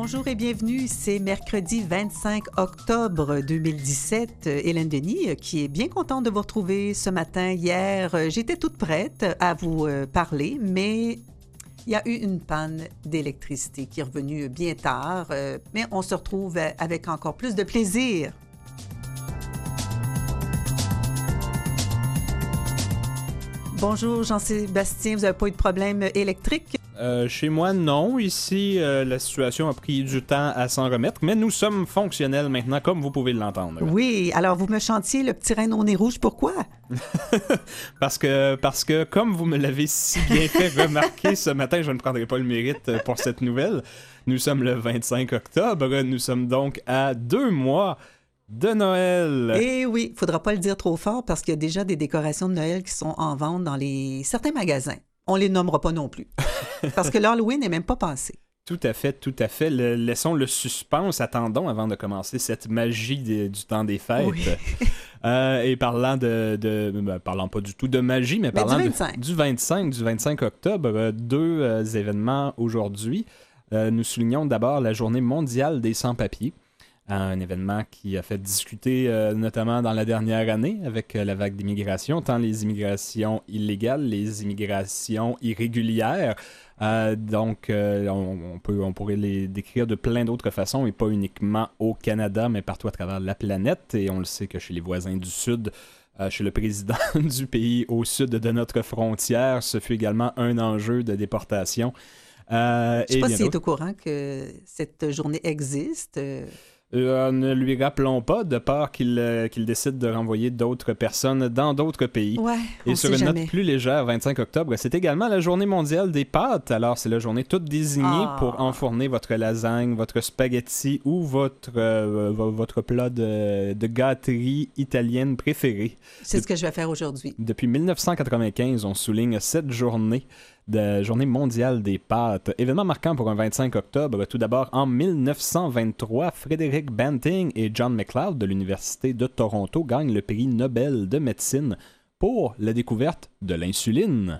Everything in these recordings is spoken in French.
Bonjour et bienvenue, c'est mercredi 25 octobre 2017. Hélène Denis, qui est bien contente de vous retrouver ce matin. Hier, j'étais toute prête à vous parler, mais il y a eu une panne d'électricité qui est revenue bien tard, mais on se retrouve avec encore plus de plaisir. Bonjour Jean-Sébastien, vous n'avez pas eu de problème électrique? Chez moi, non. Ici, la situation a pris du temps à s'en remettre, mais nous sommes fonctionnels maintenant, comme vous pouvez l'entendre. Oui, alors vous me chantiez le petit reine au nez rouge, pourquoi? Parce que, comme vous me l'avez si bien fait remarquer ce matin, je ne prendrai pas le mérite pour cette nouvelle. Nous sommes le 25 octobre, nous sommes donc à 2 mois de Noël. Eh oui, il faudra pas le dire trop fort parce qu'il y a déjà des décorations de Noël qui sont en vente dans certains magasins. On les nommera pas non plus. Parce que l'Halloween n'est même pas passé. Tout à fait, tout à fait. Laissons le suspense, attendons avant de commencer cette magie du temps des fêtes. Oui. Et parlant parlant pas du tout de magie, mais parlant du 25 octobre, deux événements aujourd'hui. Nous soulignons d'abord la journée mondiale des sans-papiers. Un événement qui a fait discuter notamment dans la dernière année avec la vague d'immigration, tant les immigrations illégales, les immigrations irrégulières. Donc, on pourrait les décrire de plein d'autres façons, et pas uniquement au Canada, mais partout à travers la planète. Et on le sait que chez les voisins du Sud, chez le président du pays au sud de notre frontière, ce fut également un enjeu de déportation. Je ne sais pas s'il est au courant que cette journée existe. Ne lui rappelons pas, de peur qu'il décide de renvoyer d'autres personnes dans d'autres pays. Ouais, et sur une note plus légère, 25 octobre, c'est également la journée mondiale des pâtes. Alors, c'est la journée toute désignée pour enfourner votre lasagne, votre spaghetti ou votre plat de gâterie italienne préféré. C'est ce que je vais faire aujourd'hui. Depuis 1995, on souligne cette journée de journée mondiale des pâtes. Événement marquant pour un 25 octobre. Tout d'abord, en 1923, Frederick Banting et John McLeod de l'Université de Toronto gagnent le prix Nobel de médecine pour la découverte de l'insuline.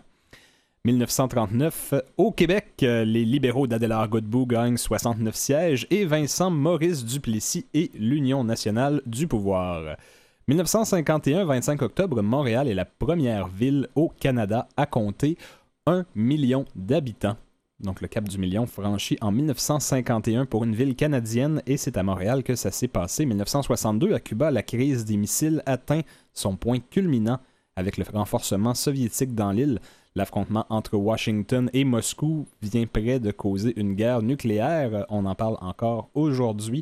1939, au Québec, les libéraux d'Adélard Godbout gagnent 69 sièges et Vincent Maurice Duplessis et l'Union nationale du pouvoir. 1951, 25 octobre, Montréal est la première ville au Canada à compter 1 million d'habitants. Donc le cap du million franchi en 1951 pour une ville canadienne, et c'est à Montréal que ça s'est passé. 1962, à Cuba, la crise des missiles atteint son point culminant avec le renforcement soviétique dans l'île. L'affrontement entre Washington et Moscou vient près de causer une guerre nucléaire. On en parle encore aujourd'hui.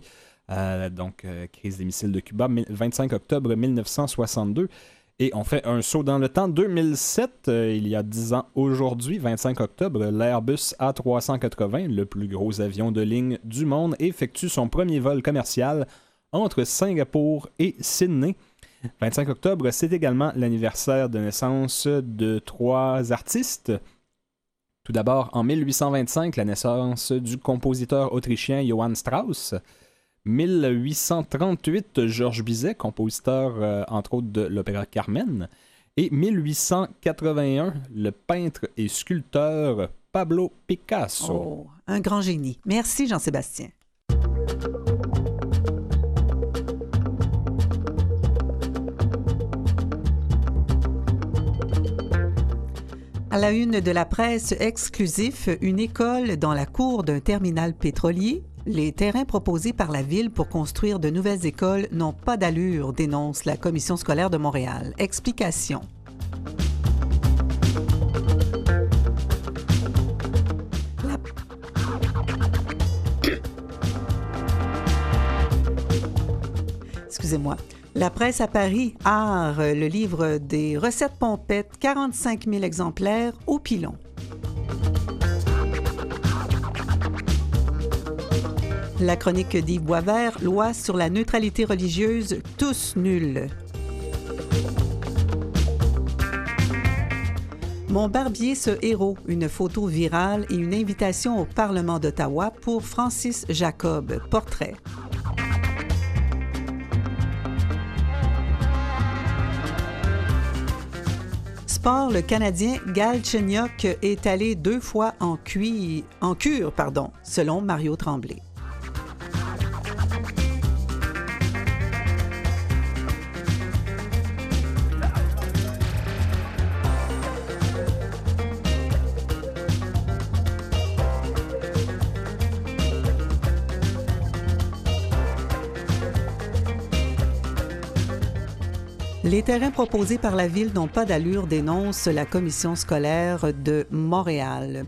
Crise des missiles de Cuba, 25 octobre 1962. Et on fait un saut dans le temps. 2007, il y a 10 ans aujourd'hui, 25 octobre, l'Airbus A380, le plus gros avion de ligne du monde, effectue son premier vol commercial entre Singapour et Sydney. 25 octobre, c'est également l'anniversaire de naissance de 3 artistes. Tout d'abord, en 1825, la naissance du compositeur autrichien Johann Strauss. 1838, Georges Bizet, compositeur entre autres de l'opéra Carmen. Et 1881, le peintre et sculpteur Pablo Picasso. Oh, un grand génie. Merci Jean-Sébastien. À la une de la presse exclusif, une école dans la cour d'un terminal pétrolier. Les terrains proposés par la Ville pour construire de nouvelles écoles n'ont pas d'allure, dénonce la Commission scolaire de Montréal. Explication. Excusez-moi. La presse à Paris, Art, le livre des recettes pompettes, 45 000 exemplaires au pilon. La chronique d'Yves Boisvert, loi sur la neutralité religieuse, tous nuls. Mon barbier ce héros, une photo virale et une invitation au Parlement d'Ottawa pour Francis Jacob, portrait. Sport, le Canadien Galchenyuk est allé 2 fois en cure, selon Mario Tremblay. Les terrains proposés par la Ville n'ont pas d'allure, dénonce la commission scolaire de Montréal.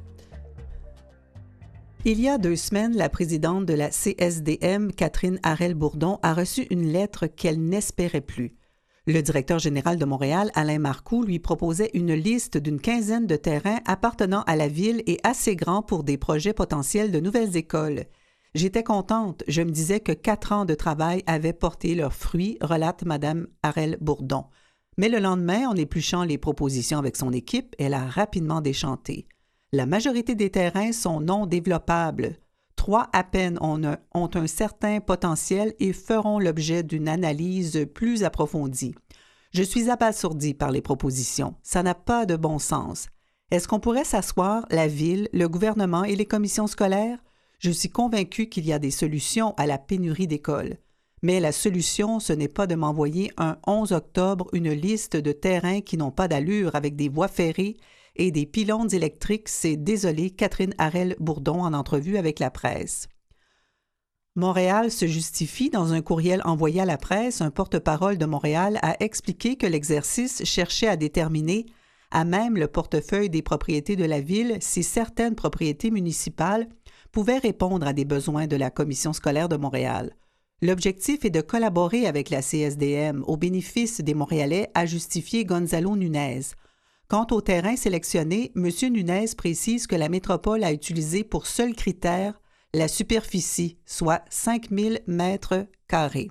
Il y a 2 semaines, la présidente de la CSDM, Catherine Harel-Bourdon, a reçu une lettre qu'elle n'espérait plus. Le directeur général de Montréal, Alain Marcoux, lui proposait une liste d'une 15aine de terrains appartenant à la Ville et assez grands pour des projets potentiels de nouvelles écoles. J'étais contente, je me disais que 4 ans de travail avaient porté leurs fruits, relate Mme Harel-Bourdon. Mais le lendemain, en épluchant les propositions avec son équipe, elle a rapidement déchanté. La majorité des terrains sont non développables. 3 à peine ont un certain potentiel et feront l'objet d'une analyse plus approfondie. Je suis abasourdie par les propositions. Ça n'a pas de bon sens. Est-ce qu'on pourrait s'asseoir, la Ville, le gouvernement et les commissions scolaires? Je suis convaincue qu'il y a des solutions à la pénurie d'écoles. Mais la solution, ce n'est pas de m'envoyer un 11 octobre une liste de terrains qui n'ont pas d'allure avec des voies ferrées et des pylônes électriques, s'est désolée Catherine Harel-Bourdon en entrevue avec la presse. Montréal se justifie. Dans un courriel envoyé à la presse, un porte-parole de Montréal a expliqué que l'exercice cherchait à déterminer, à même le portefeuille des propriétés de la Ville, si certaines propriétés municipales pouvaient répondre à des besoins de la Commission scolaire de Montréal. L'objectif est de collaborer avec la CSDM au bénéfice des Montréalais, a justifié Gonzalo Nunez. Quant au terrain sélectionné, M. Nunez précise que la métropole a utilisé pour seul critère la superficie, soit 5 000 mètres carrés.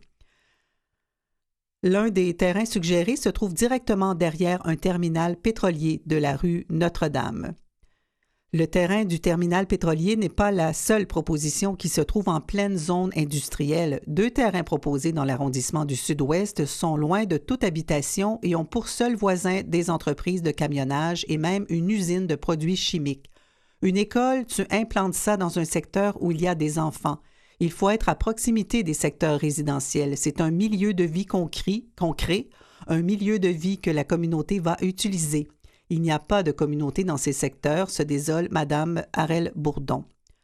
L'un des terrains suggérés se trouve directement derrière un terminal pétrolier de la rue Notre-Dame. Le terrain du terminal pétrolier n'est pas la seule proposition qui se trouve en pleine zone industrielle. 2 terrains proposés dans l'arrondissement du Sud-Ouest sont loin de toute habitation et ont pour seul voisin des entreprises de camionnage et même une usine de produits chimiques. Une école, tu implantes ça dans un secteur où il y a des enfants. Il faut être à proximité des secteurs résidentiels. C'est un milieu de vie concret, un milieu de vie que la communauté va utiliser. Il n'y a pas de communauté dans ces secteurs, se désole Mme Harel-Bourdon.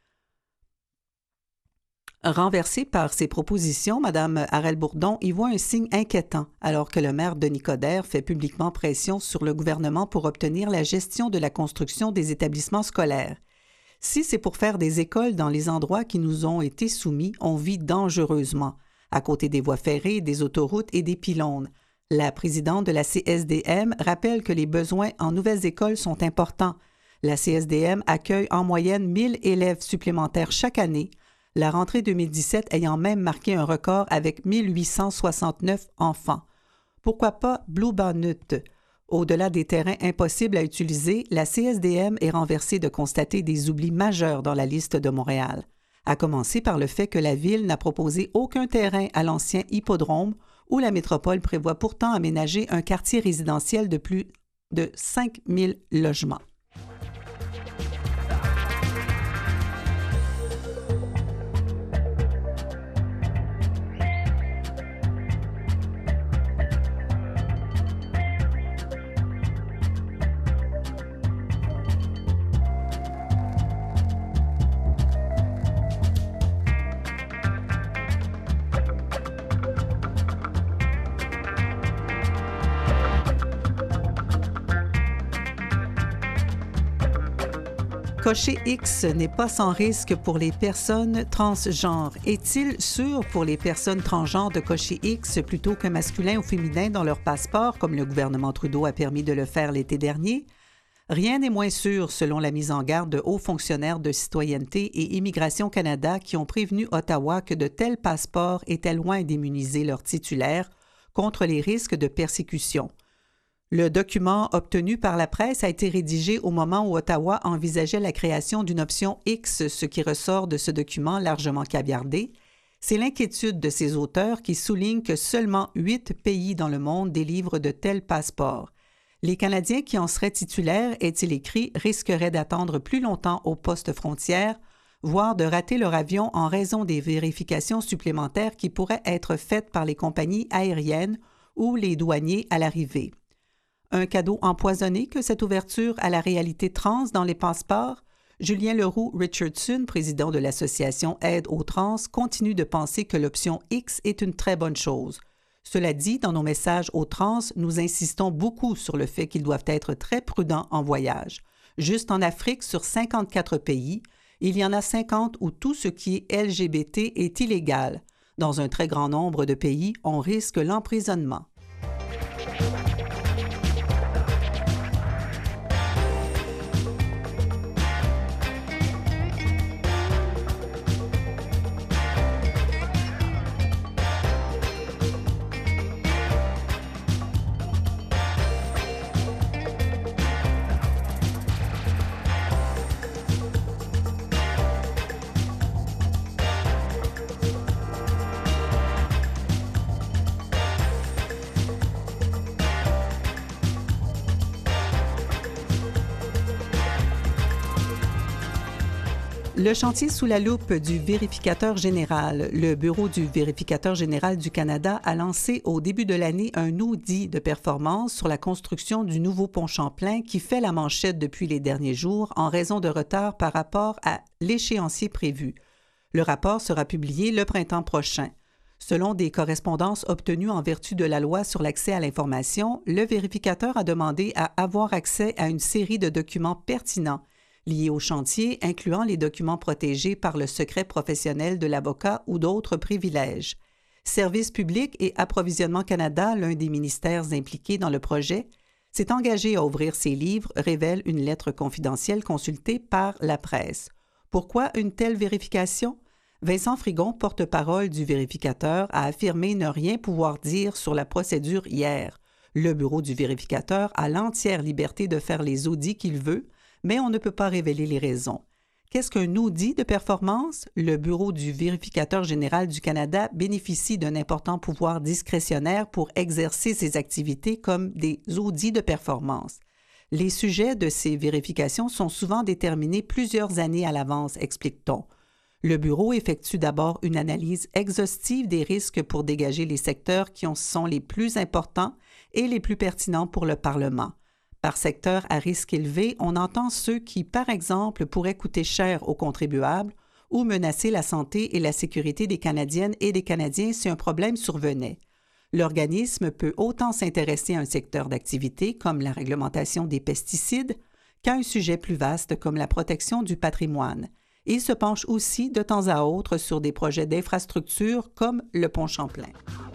Renversée par ces propositions, Mme Harel-Bourdon y voit un signe inquiétant, alors que le maire Denis Coderre fait publiquement pression sur le gouvernement pour obtenir la gestion de la construction des établissements scolaires. Si c'est pour faire des écoles dans les endroits qui nous ont été soumis, on vit dangereusement, à côté des voies ferrées, des autoroutes et des pylônes. La présidente de la CSDM rappelle que les besoins en nouvelles écoles sont importants. La CSDM accueille en moyenne 1 000 élèves supplémentaires chaque année, la rentrée 2017 ayant même marqué un record avec 1 869 enfants. Pourquoi pas Bluebonnet? Au-delà des terrains impossibles à utiliser, la CSDM est renversée de constater des oublis majeurs dans la liste de Montréal, à commencer par le fait que la Ville n'a proposé aucun terrain à l'ancien hippodrome où la métropole prévoit pourtant aménager un quartier résidentiel de plus de 5 000 logements. Cocher X n'est pas sans risque pour les personnes transgenres. Est-il sûr pour les personnes transgenres de cocher X plutôt que masculin ou féminin dans leur passeport, comme le gouvernement Trudeau a permis de le faire l'été dernier? Rien n'est moins sûr, selon la mise en garde de hauts fonctionnaires de Citoyenneté et Immigration Canada qui ont prévenu Ottawa que de tels passeports étaient loin d'immuniser leurs titulaires contre les risques de persécution. Le document obtenu par la presse a été rédigé au moment où Ottawa envisageait la création d'une option X, ce qui ressort de ce document largement caviardé. C'est l'inquiétude de ses auteurs qui soulignent que seulement 8 pays dans le monde délivrent de tels passeports. Les Canadiens qui en seraient titulaires, est-il écrit, risqueraient d'attendre plus longtemps au poste frontière, voire de rater leur avion en raison des vérifications supplémentaires qui pourraient être faites par les compagnies aériennes ou les douaniers à l'arrivée. Un cadeau empoisonné que cette ouverture à la réalité trans dans les passeports? Julien Leroux-Richardson, président de l'association Aide aux trans, continue de penser que l'option X est une très bonne chose. Cela dit, dans nos messages aux trans, nous insistons beaucoup sur le fait qu'ils doivent être très prudents en voyage. Juste en Afrique, sur 54 pays, il y en a 50 où tout ce qui est LGBT est illégal. Dans un très grand nombre de pays, on risque l'emprisonnement. Le chantier sous la loupe du vérificateur général. Le Bureau du vérificateur général du Canada a lancé au début de l'année un audit de performance sur la construction du nouveau pont Champlain qui fait la manchette depuis les derniers jours en raison de retard par rapport à l'échéancier prévu. Le rapport sera publié le printemps prochain. Selon des correspondances obtenues en vertu de la loi sur l'accès à l'information, le vérificateur a demandé à avoir accès à une série de documents pertinents liés au chantier, incluant les documents protégés par le secret professionnel de l'avocat ou d'autres privilèges. Service public et Approvisionnement Canada, l'un des ministères impliqués dans le projet, s'est engagé à ouvrir ses livres, révèle une lettre confidentielle consultée par la presse. Pourquoi une telle vérification? Vincent Frigon, porte-parole du vérificateur, a affirmé ne rien pouvoir dire sur la procédure hier. Le bureau du vérificateur a l'entière liberté de faire les audits qu'il veut, mais on ne peut pas révéler les raisons. Qu'est-ce qu'un audit de performance? Le Bureau du vérificateur général du Canada bénéficie d'un important pouvoir discrétionnaire pour exercer ses activités comme des audits de performance. Les sujets de ces vérifications sont souvent déterminés plusieurs années à l'avance, explique-t-on. Le Bureau effectue d'abord une analyse exhaustive des risques pour dégager les secteurs qui sont les plus importants et les plus pertinents pour le Parlement. Par secteur à risque élevé, on entend ceux qui, par exemple, pourraient coûter cher aux contribuables ou menacer la santé et la sécurité des Canadiennes et des Canadiens si un problème survenait. L'organisme peut autant s'intéresser à un secteur d'activité comme la réglementation des pesticides qu'à un sujet plus vaste comme la protection du patrimoine. Il se penche aussi de temps à autre sur des projets d'infrastructure comme le pont Champlain.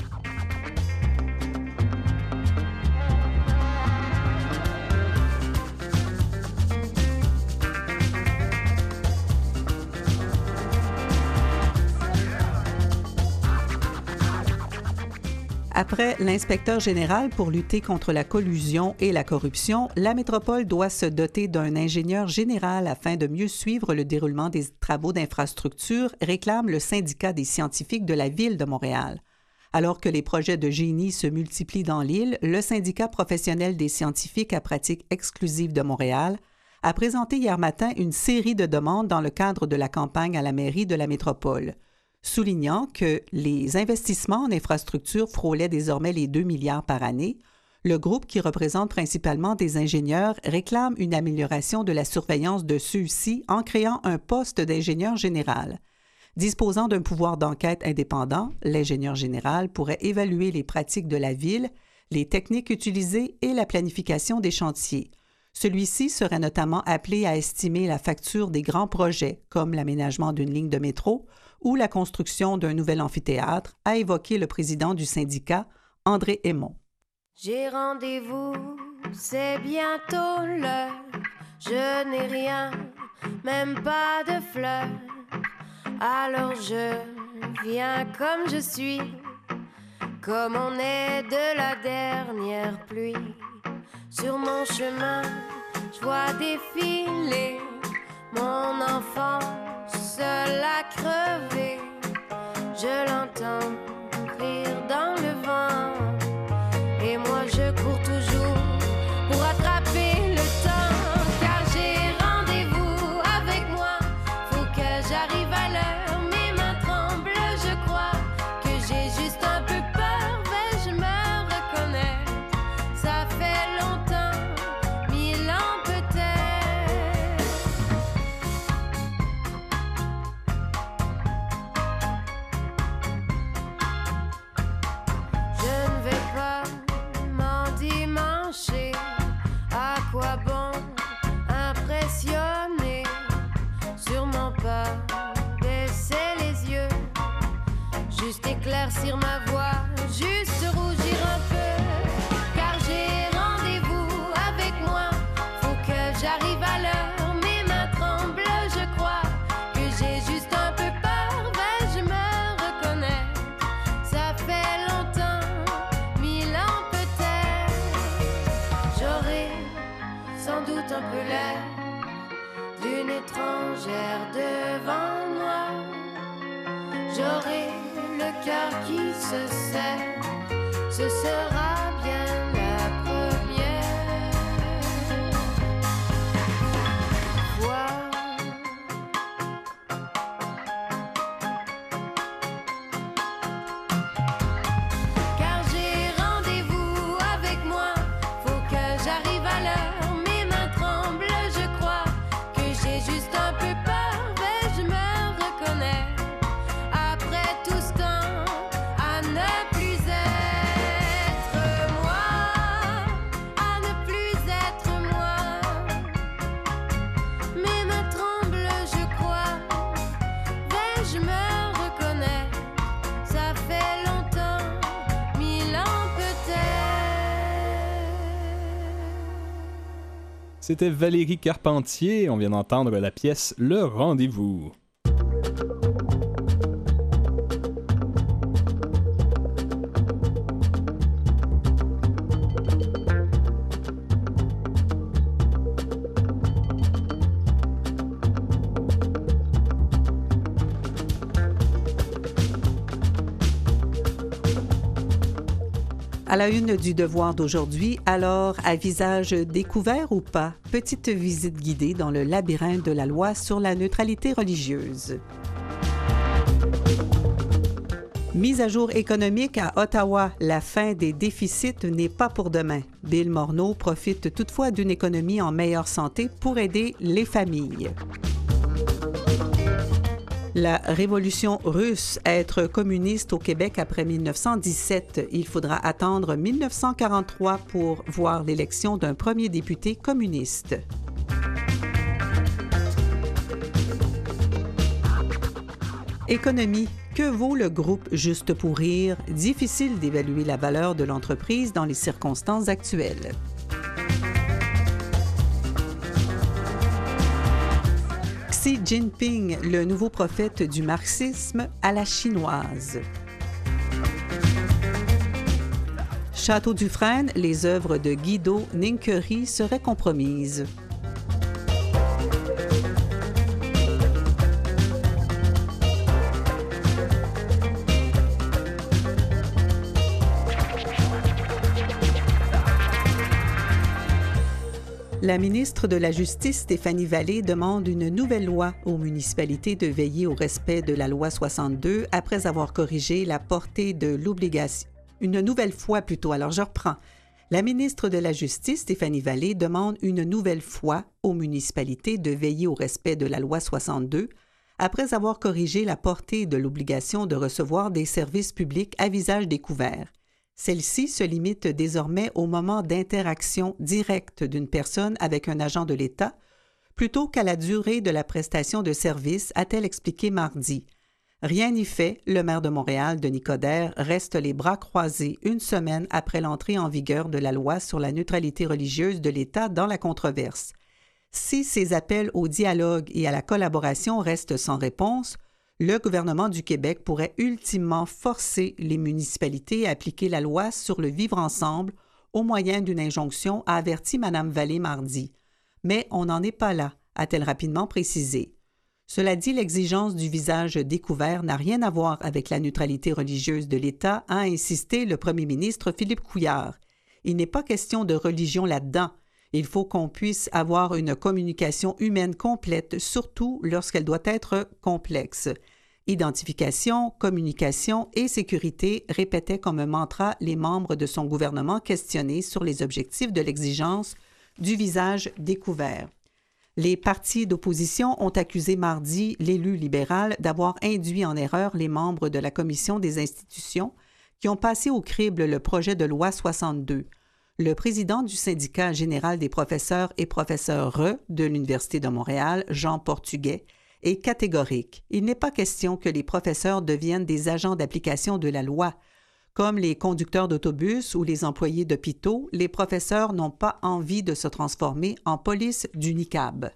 Après l'inspecteur général pour lutter contre la collusion et la corruption, la métropole doit se doter d'un ingénieur général afin de mieux suivre le déroulement des travaux d'infrastructure, réclame le syndicat des scientifiques de la Ville de Montréal. Alors que les projets de génie se multiplient dans l'île, le syndicat professionnel des scientifiques à pratique exclusive de Montréal a présenté hier matin une série de demandes dans le cadre de la campagne à la mairie de la métropole, soulignant que les investissements en infrastructure frôlaient désormais les 2 milliards par année. Le groupe, qui représente principalement des ingénieurs, réclame une amélioration de la surveillance de ceux-ci en créant un poste d'ingénieur général. Disposant d'un pouvoir d'enquête indépendant, l'ingénieur général pourrait évaluer les pratiques de la ville, les techniques utilisées et la planification des chantiers. Celui-ci serait notamment appelé à estimer la facture des grands projets, comme l'aménagement d'une ligne de métro ou la construction d'un nouvel amphithéâtre, a évoqué le président du syndicat, André Aymon. J'ai rendez-vous, c'est bientôt l'heure. Je n'ai rien, même pas de fleurs. Alors je viens comme je suis, comme on est de la dernière pluie. Sur mon chemin, je vois défiler mon enfant seul à crever. Je l'entends rire dans le vent. Et moi je cours toujours pour attraper le temps. Car j'ai rendez-vous avec moi. Faut que j'arrive à l'heure. Mes mains tremblent, je crois que j'ai juste un peu peur. Mais je me reconnais. Ça fait longtemps, 1000 ans peut-être. ralentir ma voix, juste rougir un peu, car j'ai rendez-vous avec moi. Faut que j'arrive à l'heure, mes mains tremblent, je crois que j'ai juste un peu peur. Je me reconnais, ça fait longtemps, 1000 ans peut-être. J'aurai sans doute un peu l'air d'une étrangère devant moi. J'aurai le cœur qui se serre, ce sera bien la première fois. Car j'ai rendez-vous avec moi, faut que j'arrive à l'heure, mes mains tremblent, je crois que j'ai juste un peu peur, mais je me reconnais. Après tout ce temps, à ne plus être moi, à ne plus être moi. Mes mains tremblent, je crois, mais je me reconnais. Ça fait longtemps, 1000 ans peut-être. C'était Valérie Carpentier. On vient d'entendre la pièce Le Rendez-vous. À la une du Devoir d'aujourd'hui, alors, à visage découvert ou pas, petite visite guidée dans le labyrinthe de la loi sur la neutralité religieuse. Mise à jour économique à Ottawa, la fin des déficits n'est pas pour demain. Bill Morneau profite toutefois d'une économie en meilleure santé pour aider les familles. La révolution russe, être communiste au Québec après 1917. Il faudra attendre 1943 pour voir l'élection d'un premier député communiste. Économie. Que vaut le groupe Juste pour rire? Difficile d'évaluer la valeur de l'entreprise dans les circonstances actuelles. Xi Jinping, le nouveau prophète du marxisme à la chinoise. Château-Dufresne, les œuvres de Guido Ninquerie seraient compromises. La ministre de la Justice, Stéphanie Vallée, demande une nouvelle loi aux municipalités de veiller au respect de la loi 62 après avoir corrigé la portée de l'obligation. Une nouvelle fois plutôt, alors je reprends. La ministre de la Justice, Stéphanie Vallée, demande une nouvelle fois aux municipalités de veiller au respect de la loi 62 après avoir corrigé la portée de l'obligation de recevoir des services publics à visage découvert. Celle-ci se limite désormais au moment d'interaction directe d'une personne avec un agent de l'État, plutôt qu'à la durée de la prestation de service, a-t-elle expliqué mardi. Rien n'y fait, le maire de Montréal, Denis Coderre, reste les bras croisés une semaine après l'entrée en vigueur de la loi sur la neutralité religieuse de l'État dans la controverse. Si ces appels au dialogue et à la collaboration restent sans réponse, le gouvernement du Québec pourrait ultimement forcer les municipalités à appliquer la loi sur le vivre ensemble au moyen d'une injonction, a averti Mme Vallée mardi. Mais on n'en est pas là, a-t-elle rapidement précisé. Cela dit, l'exigence du visage découvert n'a rien à voir avec la neutralité religieuse de l'État, a insisté le premier ministre Philippe Couillard. Il n'est pas question de religion là-dedans. Il faut qu'on puisse avoir une communication humaine complète, surtout lorsqu'elle doit être complexe. Identification, communication et sécurité, répétaient comme un mantra les membres de son gouvernement questionnés sur les objectifs de l'exigence du visage découvert. Les partis d'opposition ont accusé mardi l'élu libéral d'avoir induit en erreur les membres de la Commission des institutions qui ont passé au crible le projet de loi 62. Le président du syndicat général des professeurs et professeurs de l'Université de Montréal, Jean Portugais, est catégorique. Il n'est pas question que les professeurs deviennent des agents d'application de la loi. Comme les conducteurs d'autobus ou les employés d'hôpitaux, les professeurs n'ont pas envie de se transformer en police du niqab.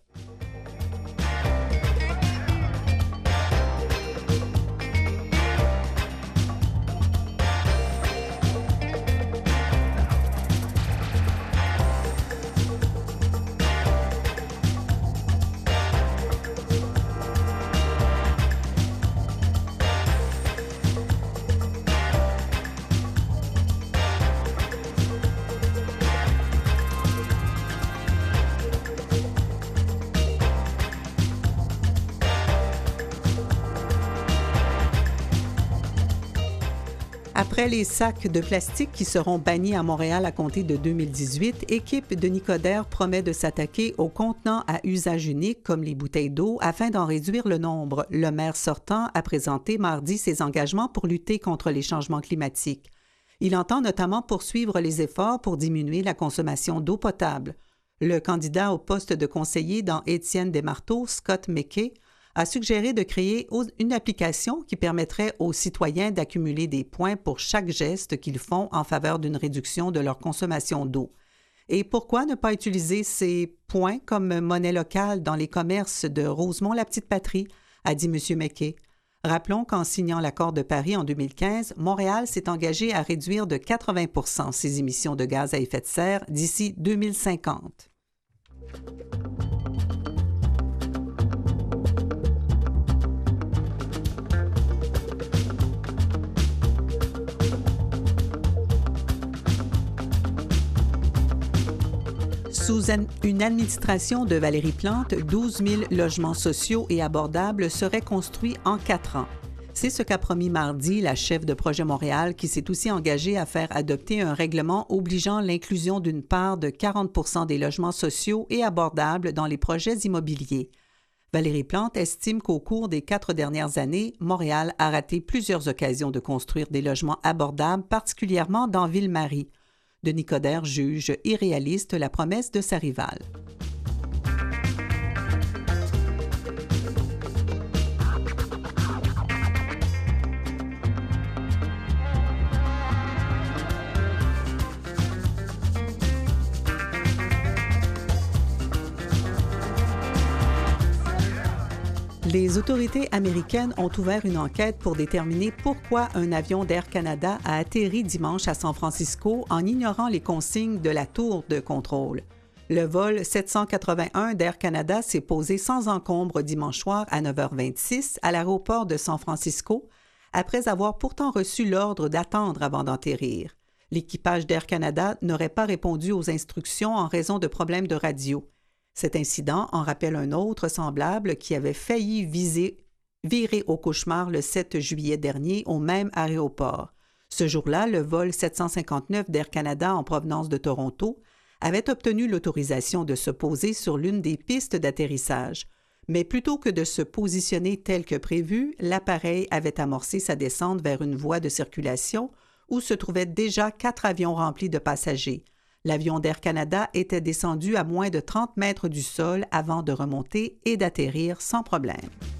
Après les sacs de plastique qui seront bannis à Montréal à compter de 2018, Équipe de Nicodère promet de s'attaquer aux contenants à usage unique comme les bouteilles d'eau afin d'en réduire le nombre. Le maire sortant a présenté mardi ses engagements pour lutter contre les changements climatiques. Il entend notamment poursuivre les efforts pour diminuer la consommation d'eau potable. Le candidat au poste de conseiller dans Étienne Desmarteaux, Scott McKay, a suggéré de créer une application qui permettrait aux citoyens d'accumuler des points pour chaque geste qu'ils font en faveur d'une réduction de leur consommation d'eau. Et pourquoi ne pas utiliser ces points comme monnaie locale dans les commerces de Rosemont-la-Petite-Patrie, a dit M. McKay. Rappelons qu'en signant l'accord de Paris en 2015, Montréal s'est engagé à réduire de 80% ses émissions de gaz à effet de serre d'ici 2050. Sous une administration de Valérie Plante, 12 000 logements sociaux et abordables seraient construits en 4 ans. C'est ce qu'a promis mardi la chef de Projet Montréal qui s'est aussi engagée à faire adopter un règlement obligeant l'inclusion d'une part de 40% des logements sociaux et abordables dans les projets immobiliers. Valérie Plante estime qu'au cours des 4 dernières années, Montréal a raté plusieurs occasions de construire des logements abordables, particulièrement dans Ville-Marie. Denis Coderre juge irréaliste la promesse de sa rivale. Les autorités américaines ont ouvert une enquête pour déterminer pourquoi un avion d'Air Canada a atterri dimanche à San Francisco en ignorant les consignes de la tour de contrôle. Le vol 781 d'Air Canada s'est posé sans encombre dimanche soir à 9h26 à l'aéroport de San Francisco, après avoir pourtant reçu l'ordre d'attendre avant d'atterrir. L'équipage d'Air Canada n'aurait pas répondu aux instructions en raison de problèmes de radio. Cet incident en rappelle un autre semblable qui avait failli virer au cauchemar le 7 juillet dernier au même aéroport. Ce jour-là, le vol 759 d'Air Canada en provenance de Toronto avait obtenu l'autorisation de se poser sur l'une des pistes d'atterrissage. Mais plutôt que de se positionner tel que prévu, l'appareil avait amorcé sa descente vers une voie de circulation où se trouvaient déjà 4 avions remplis de passagers. L'avion d'Air Canada était descendu à moins de 30 mètres du sol avant de remonter et d'atterrir sans problème.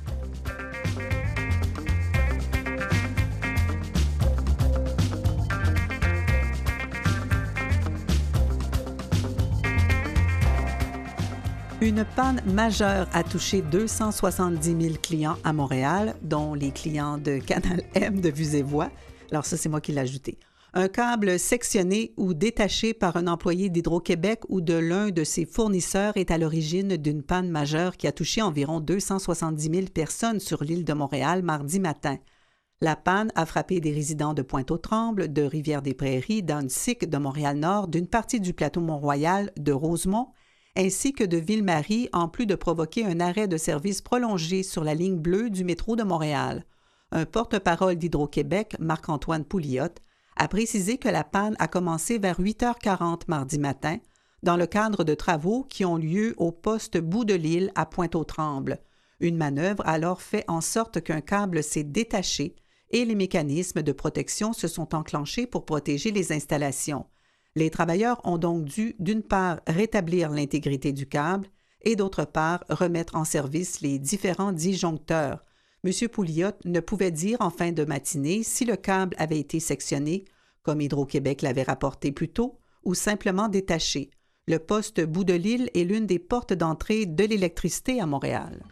Une panne majeure a touché 270 000 clients à Montréal, dont les clients de Canal M de Vues et Voix. Alors ça, c'est moi qui l'ai ajouté. Un câble sectionné ou détaché par un employé d'Hydro-Québec ou de l'un de ses fournisseurs est à l'origine d'une panne majeure qui a touché environ 270 000 personnes sur l'île de Montréal mardi matin. La panne a frappé des résidents de Pointe-aux-Trembles, de Rivière-des-Prairies, d'Annecy, de Montréal-Nord, d'une partie du plateau Mont-Royal, de Rosemont, ainsi que de Ville-Marie, en plus de provoquer un arrêt de service prolongé sur la ligne bleue du métro de Montréal. Un porte-parole d'Hydro-Québec, Marc-Antoine Pouliot, a précisé que la panne a commencé vers 8h40 mardi matin, dans le cadre de travaux qui ont lieu au poste bout de l'île à Pointe-aux-Trembles. Une manœuvre a alors fait en sorte qu'un câble s'est détaché et les mécanismes de protection se sont enclenchés pour protéger les installations. Les travailleurs ont donc dû, d'une part, rétablir l'intégrité du câble et d'autre part, remettre en service les différents disjoncteurs. M. Pouliot ne pouvait dire en fin de matinée si le câble avait été sectionné, comme Hydro-Québec l'avait rapporté plus tôt, ou simplement détaché. Le poste bout de l'île est l'une des portes d'entrée de l'électricité à Montréal.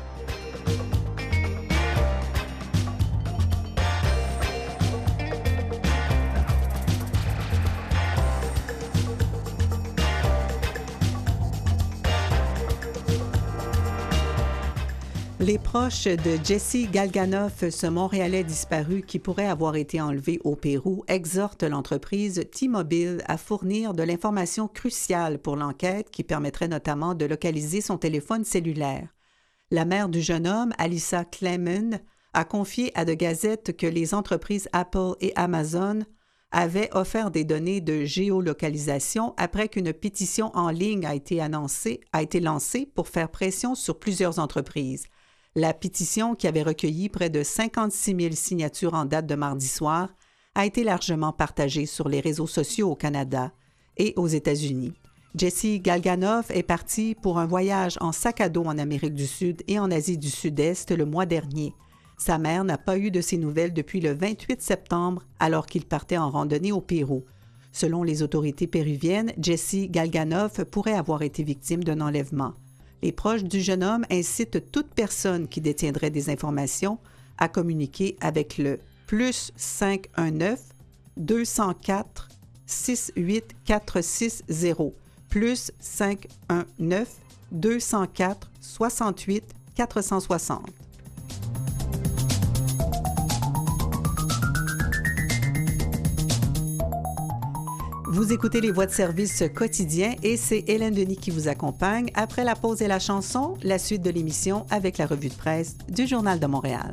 Les proches de Jesse Galganoff, ce Montréalais disparu qui pourrait avoir été enlevé au Pérou, exhortent l'entreprise T-Mobile à fournir de l'information cruciale pour l'enquête qui permettrait notamment de localiser son téléphone cellulaire. La mère du jeune homme, Alyssa Clement, a confié à The Gazette que les entreprises Apple et Amazon avaient offert des données de géolocalisation après qu'une pétition en ligne a été lancée pour faire pression sur plusieurs entreprises. La pétition, qui avait recueilli près de 56 000 signatures en date de mardi soir, a été largement partagée sur les réseaux sociaux au Canada et aux États-Unis. Jesse Galganoff est parti pour un voyage en sac à dos en Amérique du Sud et en Asie du Sud-Est le mois dernier. Sa mère n'a pas eu de ses nouvelles depuis le 28 septembre, alors qu'il partait en randonnée au Pérou. Selon les autorités péruviennes, Jesse Galganoff pourrait avoir été victime d'un enlèvement. Les proches du jeune homme incitent toute personne qui détiendrait des informations à communiquer avec le +519 204 68460 +519 204 68 460. Vous écoutez les Voix de service quotidien et c'est Hélène Denis qui vous accompagne. Après la pause et la chanson, la suite de l'émission avec la revue de presse du Journal de Montréal.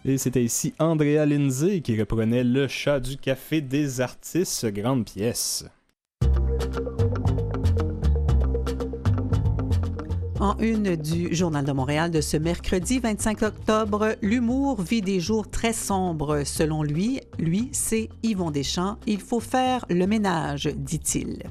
Et c'était ici Andrea Lindsay qui reprenait Le chat du café des artistes, grande pièce. En une du Journal de Montréal de ce mercredi 25 octobre, l'humour vit des jours très sombres. Selon lui, c'est Yvon Deschamps. Il faut faire le ménage, dit-il.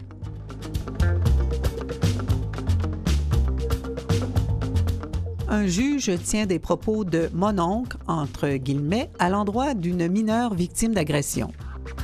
Un juge tient des propos de « mononcle » entre guillemets à l'endroit d'une mineure victime d'agression.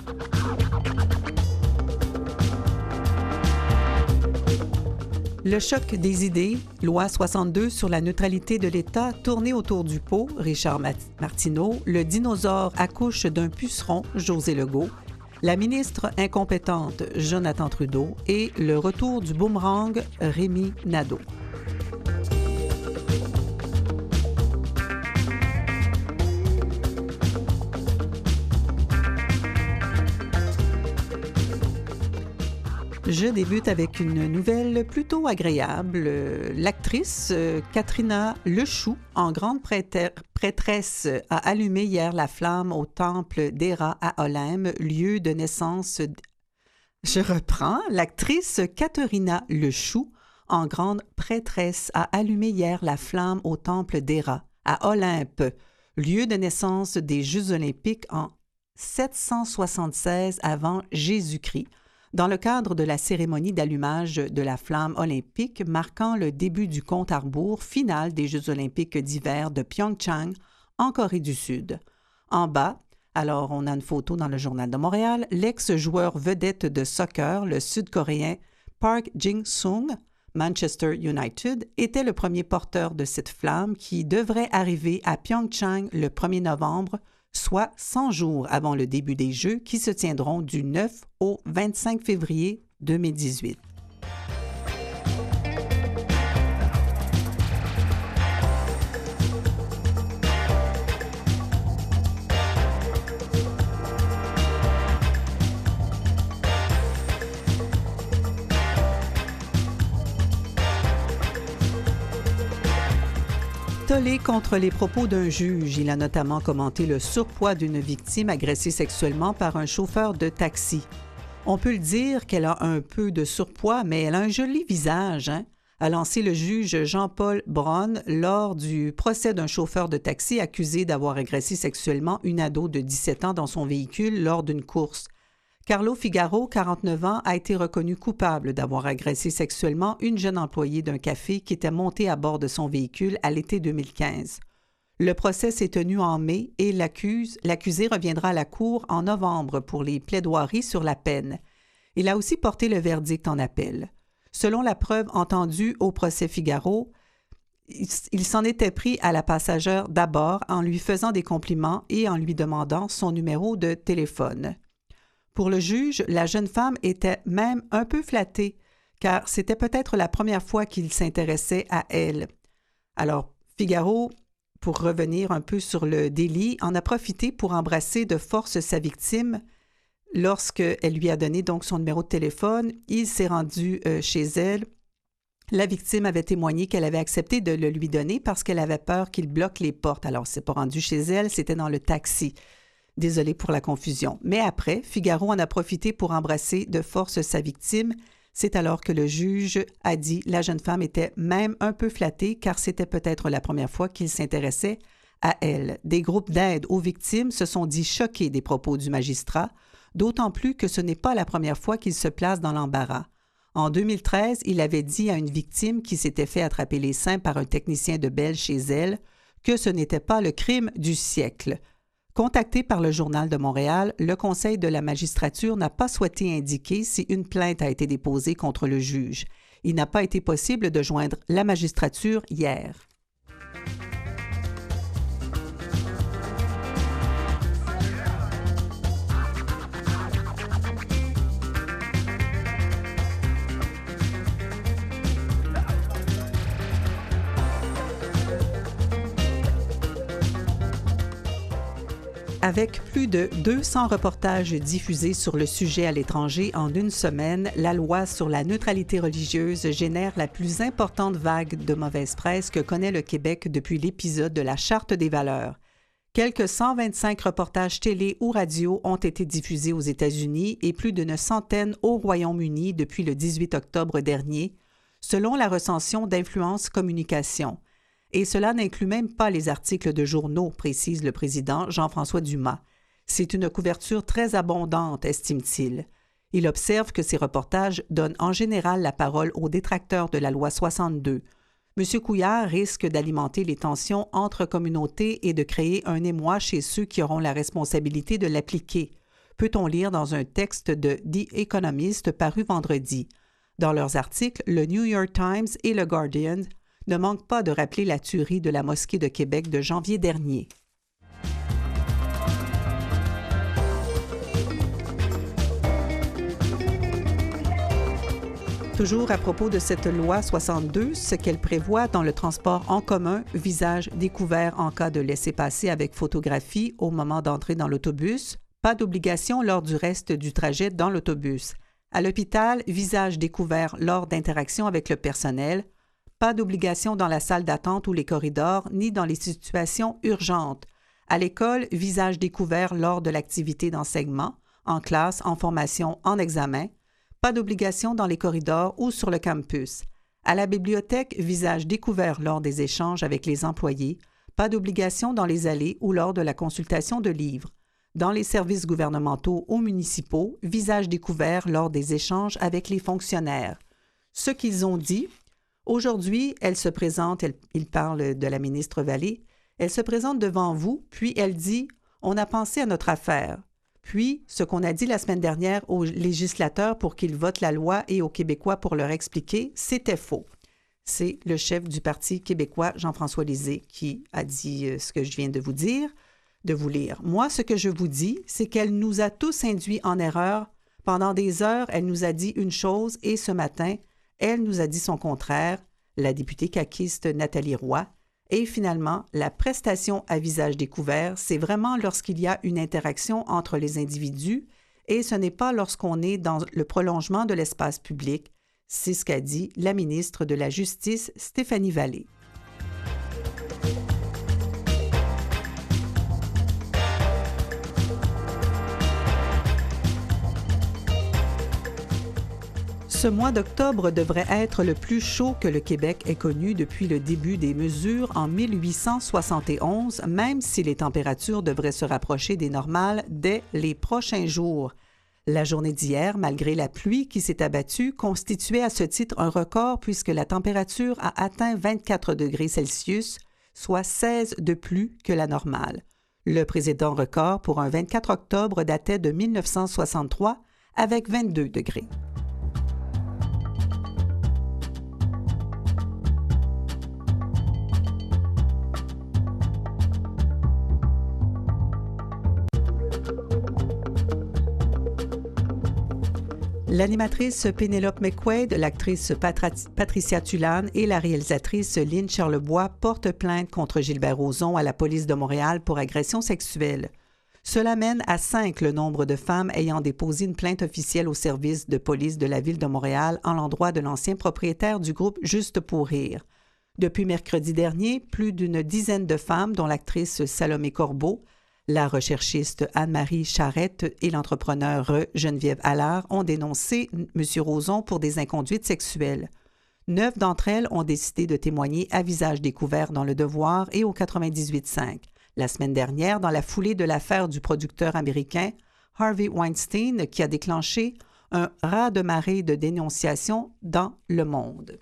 Le choc des idées, loi 62 sur la neutralité de l'État tournée autour du pot, Richard Martineau, le dinosaure accouche d'un puceron, José Legault, la ministre incompétente, Jonathan Trudeau, et le retour du boomerang, Rémi Nadeau. Je débute avec une nouvelle plutôt agréable. L'actrice Katrina Lechou, en grande prêtresse, a allumé hier la flamme au temple d'Héra à Olympe, lieu de naissance. Je reprends. L'actrice Katrina Lechou, en grande prêtresse, a allumé hier la flamme au temple d'Héra à Olympe, lieu de naissance des Jeux olympiques en 776 avant Jésus-Christ, dans le cadre de la cérémonie d'allumage de la flamme olympique marquant le début du compte à rebours final des Jeux olympiques d'hiver de Pyeongchang, en Corée du Sud. En bas, alors on a une photo dans le Journal de Montréal, l'ex-joueur vedette de soccer, le Sud-Coréen Park Jin-sung, Manchester United, était le premier porteur de cette flamme qui devrait arriver à Pyeongchang le 1er novembre, soit 100 jours avant le début des Jeux qui se tiendront du 9 au 25 février 2018. Tollé contre les propos d'un juge. Il a notamment commenté le surpoids d'une victime agressée sexuellement par un chauffeur de taxi. On peut le dire qu'elle a un peu de surpoids, mais elle a un joli visage, a lancé le juge Jean-Paul Braun lors du procès d'un chauffeur de taxi accusé d'avoir agressé sexuellement une ado de 17 ans dans son véhicule lors d'une course. Carlo Figaro, 49 ans, a été reconnu coupable d'avoir agressé sexuellement une jeune employée d'un café qui était montée à bord de son véhicule à l'été 2015. Le procès s'est tenu en mai et l'accusé reviendra à la cour en novembre pour les plaidoiries sur la peine. Il a aussi porté le verdict en appel. Selon la preuve entendue au procès Figaro, il s'en était pris à la passagère d'abord en lui faisant des compliments et en lui demandant son numéro de téléphone. Pour le juge, la jeune femme était même un peu flattée, car c'était peut-être la première fois qu'il s'intéressait à elle. Alors, Figaro, pour revenir un peu sur le délit, en a profité pour embrasser de force sa victime. Lorsqu'elle lui a donné donc son numéro de téléphone, il s'est rendu chez elle. La victime avait témoigné qu'elle avait accepté de le lui donner parce qu'elle avait peur qu'il bloque les portes. Alors, c'est pas rendu chez elle, c'était dans le taxi. Désolé pour la confusion. Mais après, Figaro en a profité pour embrasser de force sa victime. C'est alors que le juge a dit la jeune femme était même un peu flattée car c'était peut-être la première fois qu'il s'intéressait à elle. Des groupes d'aide aux victimes se sont dit choqués des propos du magistrat, d'autant plus que ce n'est pas la première fois qu'il se place dans l'embarras. En 2013, il avait dit à une victime qui s'était fait attraper les seins par un technicien de Bell chez elle que ce n'était pas le crime du siècle. Contacté par le Journal de Montréal, le Conseil de la magistrature n'a pas souhaité indiquer si une plainte a été déposée contre le juge. Il n'a pas été possible de joindre la magistrature hier. Avec plus de 200 reportages diffusés sur le sujet à l'étranger en une semaine, la loi sur la neutralité religieuse génère la plus importante vague de mauvaise presse que connaît le Québec depuis l'épisode de la Charte des valeurs. Quelques 125 reportages télé ou radio ont été diffusés aux États-Unis et plus d'une centaine au Royaume-Uni depuis le 18 octobre dernier, selon la recension d'Influence Communication. Et cela n'inclut même pas les articles de journaux, précise le président Jean-François Dumas. C'est une couverture très abondante, estime-t-il. Il observe que ces reportages donnent en général la parole aux détracteurs de la loi 62. M. Couillard risque d'alimenter les tensions entre communautés et de créer un émoi chez ceux qui auront la responsabilité de l'appliquer, peut-on lire dans un texte de The Economist paru vendredi. Dans leurs articles, le New York Times et le Guardian ne manquent pas de rappeler la tuerie de la mosquée de Québec de janvier dernier. Toujours à propos de cette loi 62, ce qu'elle prévoit dans le transport en commun, visage découvert en cas de laissez-passer avec photographie au moment d'entrer dans l'autobus, pas d'obligation lors du reste du trajet dans l'autobus. À l'hôpital, visage découvert lors d'interactions avec le personnel, pas d'obligation dans la salle d'attente ou les corridors, ni dans les situations urgentes. À l'école, visage découvert lors de l'activité d'enseignement, en classe, en formation, en examen. Pas d'obligation dans les corridors ou sur le campus. À la bibliothèque, visage découvert lors des échanges avec les employés. Pas d'obligation dans les allées ou lors de la consultation de livres. Dans les services gouvernementaux ou municipaux, visage découvert lors des échanges avec les fonctionnaires. Ce qu'ils ont dit, aujourd'hui, elle se présente, il parle de la ministre Vallée, elle se présente devant vous, puis elle dit « On a pensé à notre affaire ». Puis, ce qu'on a dit la semaine dernière aux législateurs pour qu'ils votent la loi et aux Québécois pour leur expliquer, c'était faux. C'est le chef du Parti québécois, Jean-François Lisée, qui a dit ce que je viens de vous dire, de vous lire. Moi, ce que je vous dis, c'est qu'elle nous a tous induits en erreur. Pendant des heures, elle nous a dit une chose et ce matin, elle nous a dit son contraire, la députée caquiste Nathalie Roy. Et finalement, la prestation à visage découvert, c'est vraiment lorsqu'il y a une interaction entre les individus et ce n'est pas lorsqu'on est dans le prolongement de l'espace public. C'est ce qu'a dit la ministre de la Justice, Stéphanie Vallée. Ce mois d'octobre devrait être le plus chaud que le Québec ait connu depuis le début des mesures en 1871, même si les températures devraient se rapprocher des normales dès les prochains jours. La journée d'hier, malgré la pluie qui s'est abattue, constituait à ce titre un record puisque la température a atteint 24 degrés Celsius, soit 16 de plus que la normale. Le précédent record pour un 24 octobre datait de 1963 avec 22 degrés. L'animatrice Pénélope McQuaid, l'actrice Patricia Tulane et la réalisatrice Lynn Charlebois portent plainte contre Gilbert Rozon à la police de Montréal pour agression sexuelle. Cela mène à 5 le nombre de femmes ayant déposé une plainte officielle au service de police de la Ville de Montréal en l'endroit de l'ancien propriétaire du groupe Juste pour rire. Depuis mercredi dernier, plus d'une dizaine de femmes, dont l'actrice Salomé Corbeau, la recherchiste Anne-Marie Charette et l'entrepreneur Geneviève Allard ont dénoncé M. Rozon pour des inconduites sexuelles. 9 d'entre elles ont décidé de témoigner à visage découvert dans Le Devoir et au 98.5. La semaine dernière, dans la foulée de l'affaire du producteur américain Harvey Weinstein qui a déclenché un raz-de-marée de dénonciations dans le monde.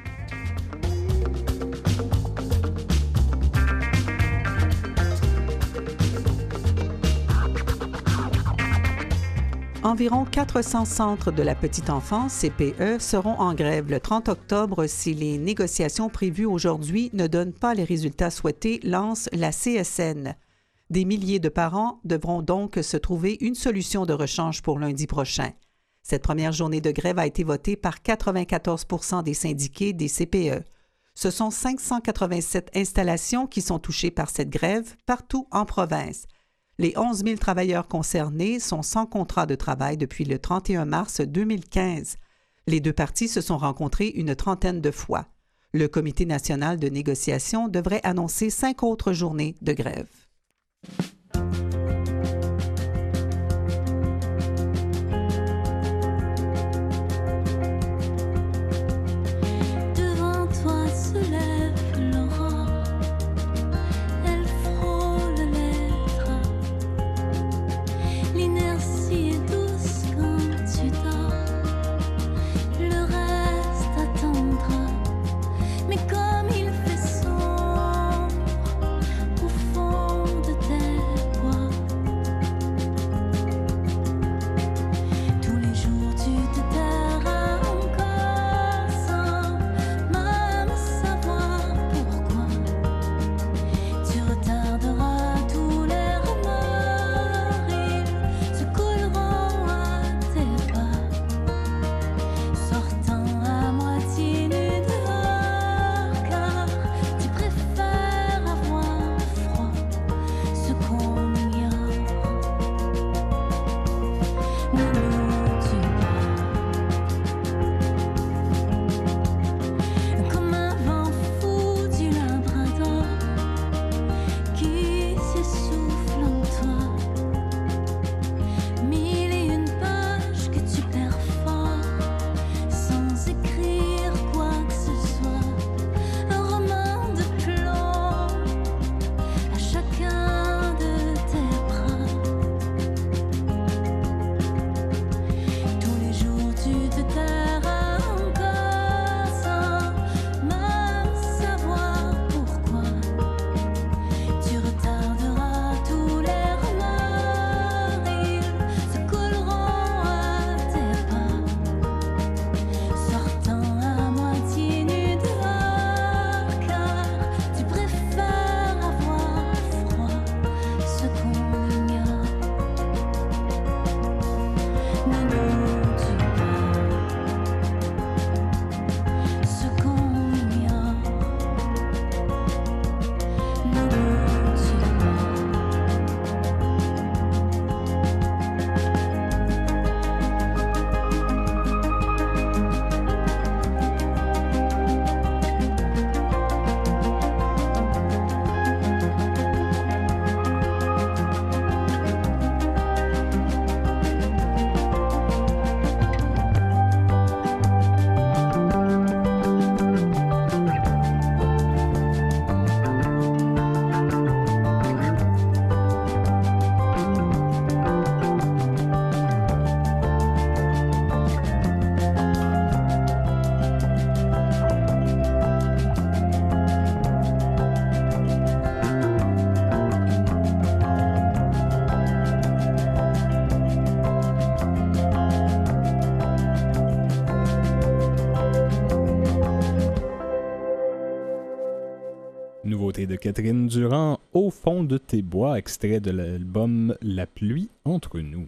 Environ 400 centres de la petite enfance, CPE, seront en grève le 30 octobre si les négociations prévues aujourd'hui ne donnent pas les résultats souhaités, lance la CSN. Des milliers de parents devront donc se trouver une solution de rechange pour lundi prochain. Cette première journée de grève a été votée par 94 % des syndiqués des CPE. Ce sont 587 installations qui sont touchées par cette grève partout en province. Les 11 000 travailleurs concernés sont sans contrat de travail depuis le 31 mars 2015. Les deux parties se sont rencontrées une trentaine de fois. Le Comité national de négociation devrait annoncer 5 autres journées de grève. Devant toi se lève l'aurore, elle frôle les draps. L'inertie est douce quand tu dors, le reste attendra. Mais comme il fait sombre au fond de tes bois, tous les jours tu te tairas encore sans même savoir pourquoi. Tu retarderas tous les remords, ils se colleront à tes pas, sortant à moitié nus dehors, car tu préfères avoir froid, ce qu'on ignore. Ne nous tue pas, comme un vent fou du Labrador qui s'essouffle en toi. Mille et une pages que tu perfores sans écrire quoi que ce soit. Un roman de plomb à chacun de tes bras. Tous les jours tu te tairas encore sans même savoir pourquoi. Tu retarderas tous les remords, ils se colleront à tes pas, sortant à moitié nus dehors, car tu préfères avoir froid, ce qu'on ignore. Ne nous tue pas, ce qu'on ignore. Ne nous tue Nouveauté de Catherine Durand, Au fond de tes bois, extrait de l'album La pluie entre nous.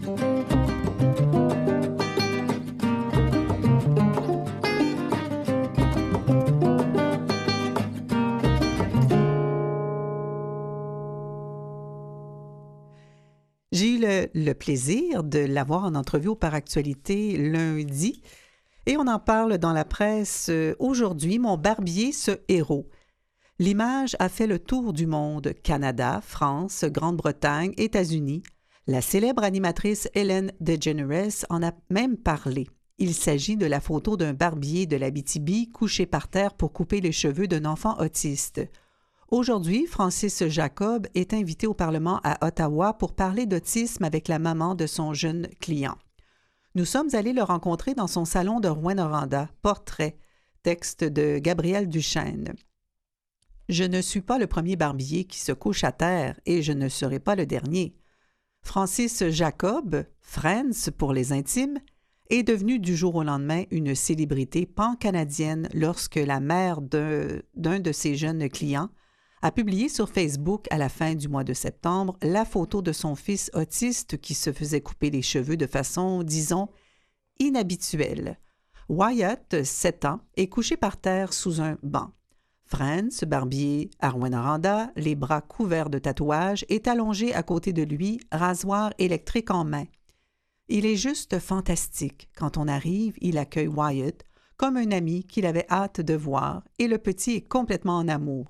J'ai eu le plaisir de l'avoir en entrevue au Par Actualité lundi et on en parle dans la presse aujourd'hui. Mon barbier, ce héros. L'image a fait le tour du monde, Canada, France, Grande-Bretagne, États-Unis. La célèbre animatrice Ellen DeGeneres en a même parlé. Il s'agit de la photo d'un barbier de l'Abitibi couché par terre pour couper les cheveux d'un enfant autiste. Aujourd'hui, Francis Jacob est invité au Parlement à Ottawa pour parler d'autisme avec la maman de son jeune client. Nous sommes allés le rencontrer dans son salon de Rouyn-Noranda. Portrait, texte de Gabriel Duchesne. Je ne suis pas le premier barbier qui se couche à terre et je ne serai pas le dernier. Francis Jacob, Friends pour les intimes, est devenu du jour au lendemain une célébrité pan-canadienne lorsque la mère d'un de ses jeunes clients a publié sur Facebook à la fin du mois de septembre la photo de son fils autiste qui se faisait couper les cheveux de façon, disons, inhabituelle. Wyatt, 7 ans, est couché par terre sous un banc. Friends, barbier à Rouyn-Noranda, les bras couverts de tatouages, est allongé à côté de lui, rasoir électrique en main. Il est juste fantastique. Quand on arrive, il accueille Wyatt comme un ami qu'il avait hâte de voir et le petit est complètement en amour.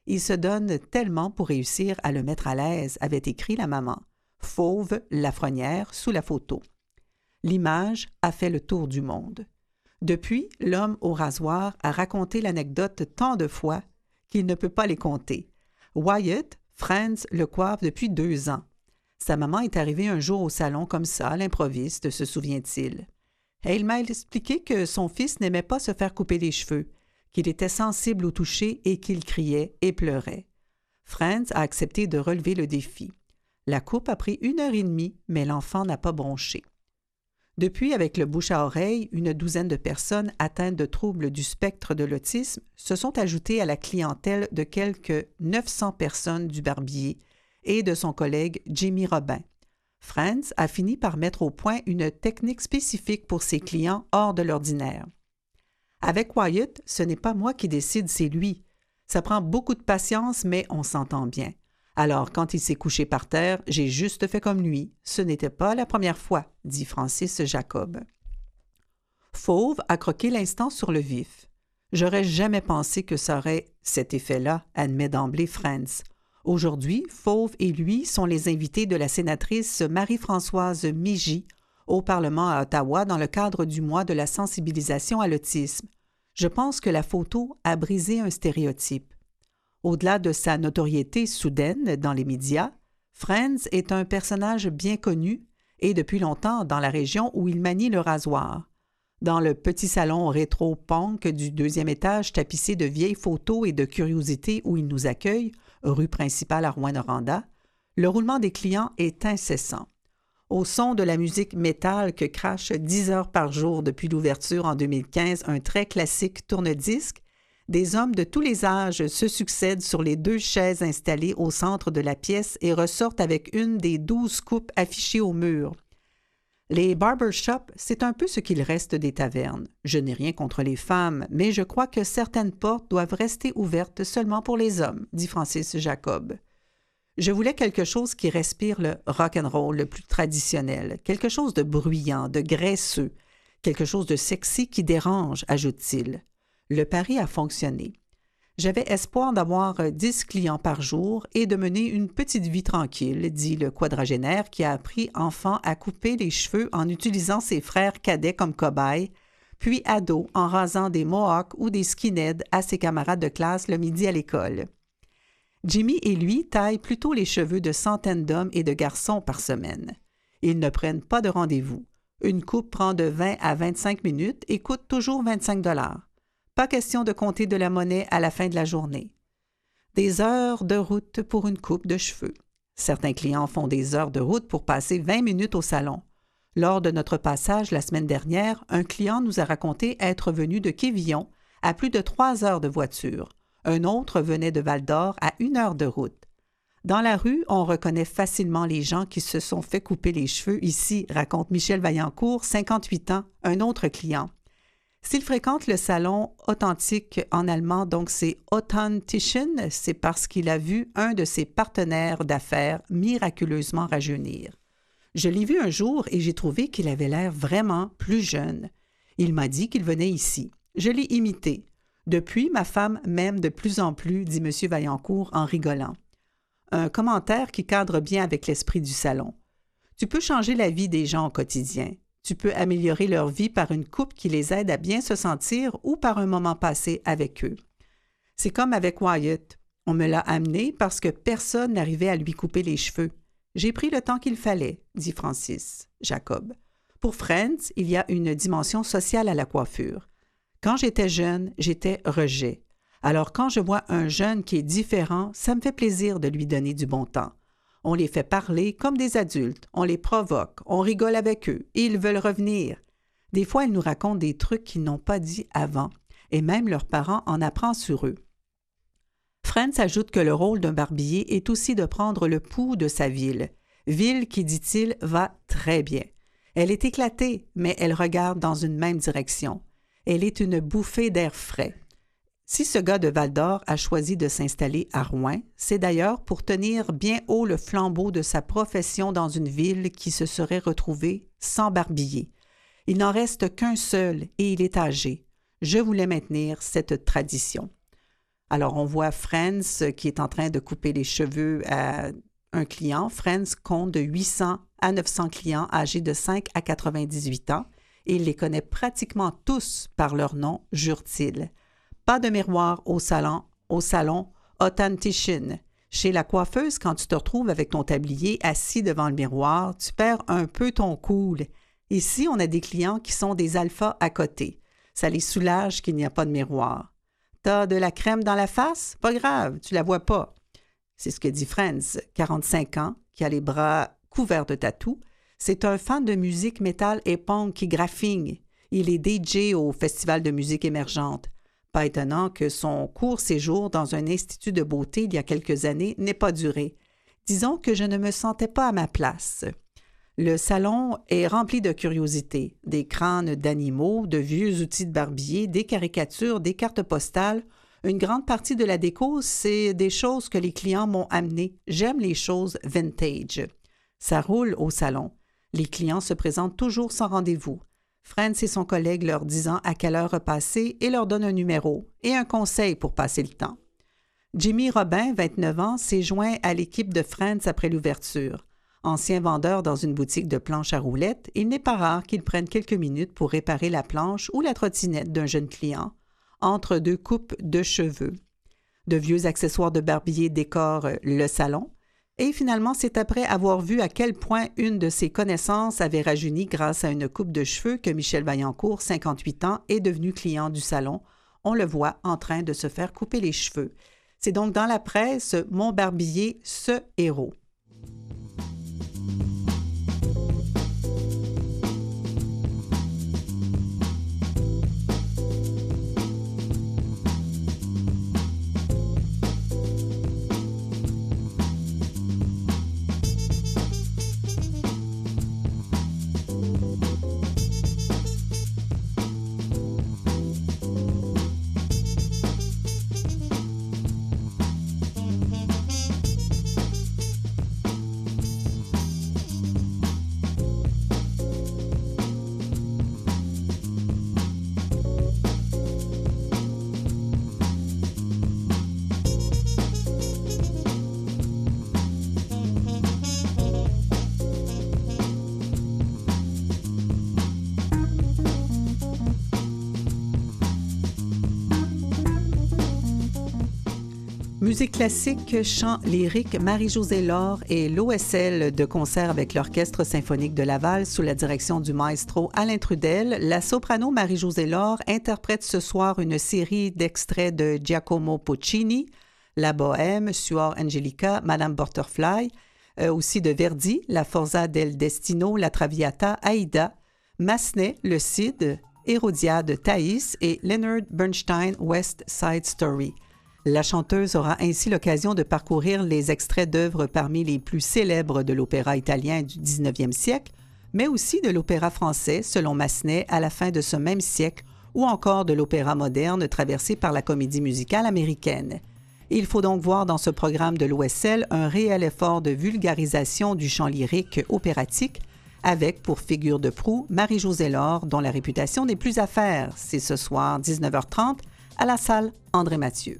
Il se donne tellement pour réussir à le mettre à l'aise, avait écrit la maman. Fauve Lafrenière sous la photo. L'image a fait le tour du monde. Depuis, l'homme au rasoir a raconté l'anecdote tant de fois qu'il ne peut pas les compter. Wyatt, Franz le coiffe depuis 2 ans. Sa maman est arrivée un jour au salon comme ça, à l'improviste, se souvient-il. Et il m'a expliqué que son fils n'aimait pas se faire couper les cheveux, qu'il était sensible au toucher et qu'il criait et pleurait. Franz a accepté de relever le défi. La coupe a pris 1h30, mais l'enfant n'a pas bronché. Depuis, avec le bouche à oreille, une douzaine de personnes atteintes de troubles du spectre de l'autisme se sont ajoutées à la clientèle de quelques 900 personnes du barbier et de son collègue Jimmy Robin. Franz a fini par mettre au point une technique spécifique pour ses clients hors de l'ordinaire. Avec Wyatt, ce n'est pas moi qui décide, c'est lui. Ça prend beaucoup de patience, mais on s'entend bien. Alors, quand il s'est couché par terre, j'ai juste fait comme lui. Ce n'était pas la première fois, dit Francis Jacob. Fauve a croqué l'instant sur le vif. J'aurais jamais pensé que ça aurait cet effet-là, admet d'emblée Franz. Aujourd'hui, Fauve et lui sont les invités de la sénatrice Marie-Françoise Migy au Parlement à Ottawa dans le cadre du mois de la sensibilisation à l'autisme. Je pense que la photo a brisé un stéréotype. Au-delà de sa notoriété soudaine dans les médias, Franz est un personnage bien connu et depuis longtemps dans la région où il manie le rasoir. Dans le petit salon rétro-punk du 2e étage tapissé de vieilles photos et de curiosités où il nous accueille, rue principale à Rouyn-Noranda, le roulement des clients est incessant. Au son de la musique métal que crache 10 heures par jour depuis l'ouverture en 2015, un très classique tourne-disque, des hommes de tous les âges se succèdent sur les 2 chaises installées au centre de la pièce et ressortent avec une des 12 coupes affichées au mur. Les barbershops, c'est un peu ce qu'il reste des tavernes. Je n'ai rien contre les femmes, mais je crois que certaines portes doivent rester ouvertes seulement pour les hommes, dit Francis Jacob. Je voulais quelque chose qui respire le rock'n'roll le plus traditionnel, quelque chose de bruyant, de graisseux, quelque chose de sexy qui dérange, ajoute-t-il. Le pari a fonctionné. J'avais espoir d'avoir 10 clients par jour et de mener une petite vie tranquille, dit le quadragénaire qui a appris enfant à couper les cheveux en utilisant ses frères cadets comme cobayes, puis ado en rasant des mohawks ou des skinheads à ses camarades de classe le midi à l'école. Jimmy et lui taillent plutôt les cheveux de centaines d'hommes et de garçons par semaine. Ils ne prennent pas de rendez-vous. Une coupe prend de 20 à 25 minutes et coûte toujours 25 $. Pas question de compter de la monnaie à la fin de la journée. Des heures de route pour une coupe de cheveux. Certains clients font des heures de route pour passer 20 minutes au salon. Lors de notre passage la semaine dernière, un client nous a raconté être venu de Quévillon à plus de 3 heures de voiture. Un autre venait de Val-d'Or à 1 heure de route. Dans la rue, on reconnaît facilement les gens qui se sont fait couper les cheveux ici, raconte Michel Vaillancourt, 58 ans, un autre client. S'il fréquente le salon authentique en allemand, donc c'est Authentischen, c'est parce qu'il a vu un de ses partenaires d'affaires miraculeusement rajeunir. Je l'ai vu un jour et j'ai trouvé qu'il avait l'air vraiment plus jeune. Il m'a dit qu'il venait ici. Je l'ai imité. Depuis, ma femme m'aime de plus en plus, dit M. Vaillancourt en rigolant. Un commentaire qui cadre bien avec l'esprit du salon. Tu peux changer la vie des gens au quotidien. Tu peux améliorer leur vie par une coupe qui les aide à bien se sentir ou par un moment passé avec eux. C'est comme avec Wyatt. On me l'a amené parce que personne n'arrivait à lui couper les cheveux. J'ai pris le temps qu'il fallait, dit Francis Jacob. Pour Franz, il y a une dimension sociale à la coiffure. Quand j'étais jeune, j'étais rejet. Alors quand je vois un jeune qui est différent, ça me fait plaisir de lui donner du bon temps. On les fait parler comme des adultes, on les provoque, on rigole avec eux et ils veulent revenir. Des fois, ils nous racontent des trucs qu'ils n'ont pas dit avant et même leurs parents en apprennent sur eux. Franz ajoute que le rôle d'un barbier est aussi de prendre le pouls de sa ville qui, dit-il, va très bien. Elle est éclatée, mais elle regarde dans une même direction. Elle est une bouffée d'air frais. Si ce gars de Val-d'Or a choisi de s'installer à Rouyn, c'est d'ailleurs pour tenir bien haut le flambeau de sa profession dans une ville qui se serait retrouvée sans barbier. Il n'en reste qu'un seul et il est âgé. Je voulais maintenir cette tradition. Alors, on voit Friends qui est en train de couper les cheveux à un client. Friends compte de 800 à 900 clients âgés de 5 à 98 ans et il les connaît pratiquement tous par leur nom, jure-t-il. Pas de miroir au salon Authentician. Chez la coiffeuse, quand tu te retrouves avec ton tablier assis devant le miroir, tu perds un peu ton cool. Ici, on a des clients qui sont des alphas à côté. Ça les soulage qu'il n'y a pas de miroir. T'as de la crème dans la face? Pas grave, tu la vois pas. C'est ce que dit Friends, 45 ans, qui a les bras couverts de tatous. C'est un fan de musique métal et punk qui graffigne. Il est DJ au Festival de musique émergente. Pas étonnant que son court séjour dans un institut de beauté il y a quelques années n'ait pas duré. Disons que je ne me sentais pas à ma place. Le salon est rempli de curiosités, des crânes d'animaux, de vieux outils de barbier, des caricatures, des cartes postales. Une grande partie de la déco, c'est des choses que les clients m'ont amenées. J'aime les choses vintage. Ça roule au salon. Les clients se présentent toujours sans rendez-vous. Friends et son collègue leur disant à quelle heure repasser et leur donne un numéro et un conseil pour passer le temps. Jimmy Robin, 29 ans, s'est joint à l'équipe de Friends après l'ouverture. Ancien vendeur dans une boutique de planches à roulettes, il n'est pas rare qu'il prenne quelques minutes pour réparer la planche ou la trottinette d'un jeune client, entre deux coupes de cheveux. De vieux accessoires de barbier décorent le salon. Et finalement, c'est après avoir vu à quel point une de ses connaissances avait rajeuni grâce à une coupe de cheveux que Michel Vaillancourt, 58 ans, est devenu client du salon. On le voit en train de se faire couper les cheveux. C'est donc dans la presse « Mon barbier, ce héros ». Musique classique, chant lyrique, Marie-Josée Laure et l'OSL de concert avec l'Orchestre symphonique de Laval sous la direction du maestro Alain Trudel. La soprano Marie-Josée Laure interprète ce soir une série d'extraits de Giacomo Puccini, La Bohème, Suor Angelica, Madame Butterfly, aussi de Verdi, La Forza del Destino, La Traviata, Aïda, Massenet, Le Cid, Hérodiade, Thaïs et Leonard Bernstein, West Side Story. La chanteuse aura ainsi l'occasion de parcourir les extraits d'œuvres parmi les plus célèbres de l'opéra italien du 19e siècle, mais aussi de l'opéra français, selon Massenet, à la fin de ce même siècle, ou encore de l'opéra moderne traversé par la comédie musicale américaine. Il faut donc voir dans ce programme de l'OSL un réel effort de vulgarisation du chant lyrique opératique, avec pour figure de proue Marie-Josée Laure, dont la réputation n'est plus à faire. C'est ce soir, 19h30, à la salle André-Mathieu.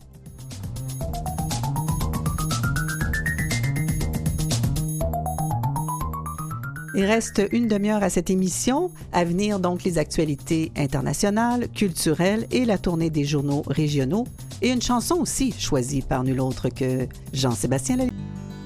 Il reste une demi-heure à cette émission. À venir, donc, les actualités internationales, culturelles et la tournée des journaux régionaux. Et une chanson aussi choisie par nul autre que Jean-Sébastien Lallier.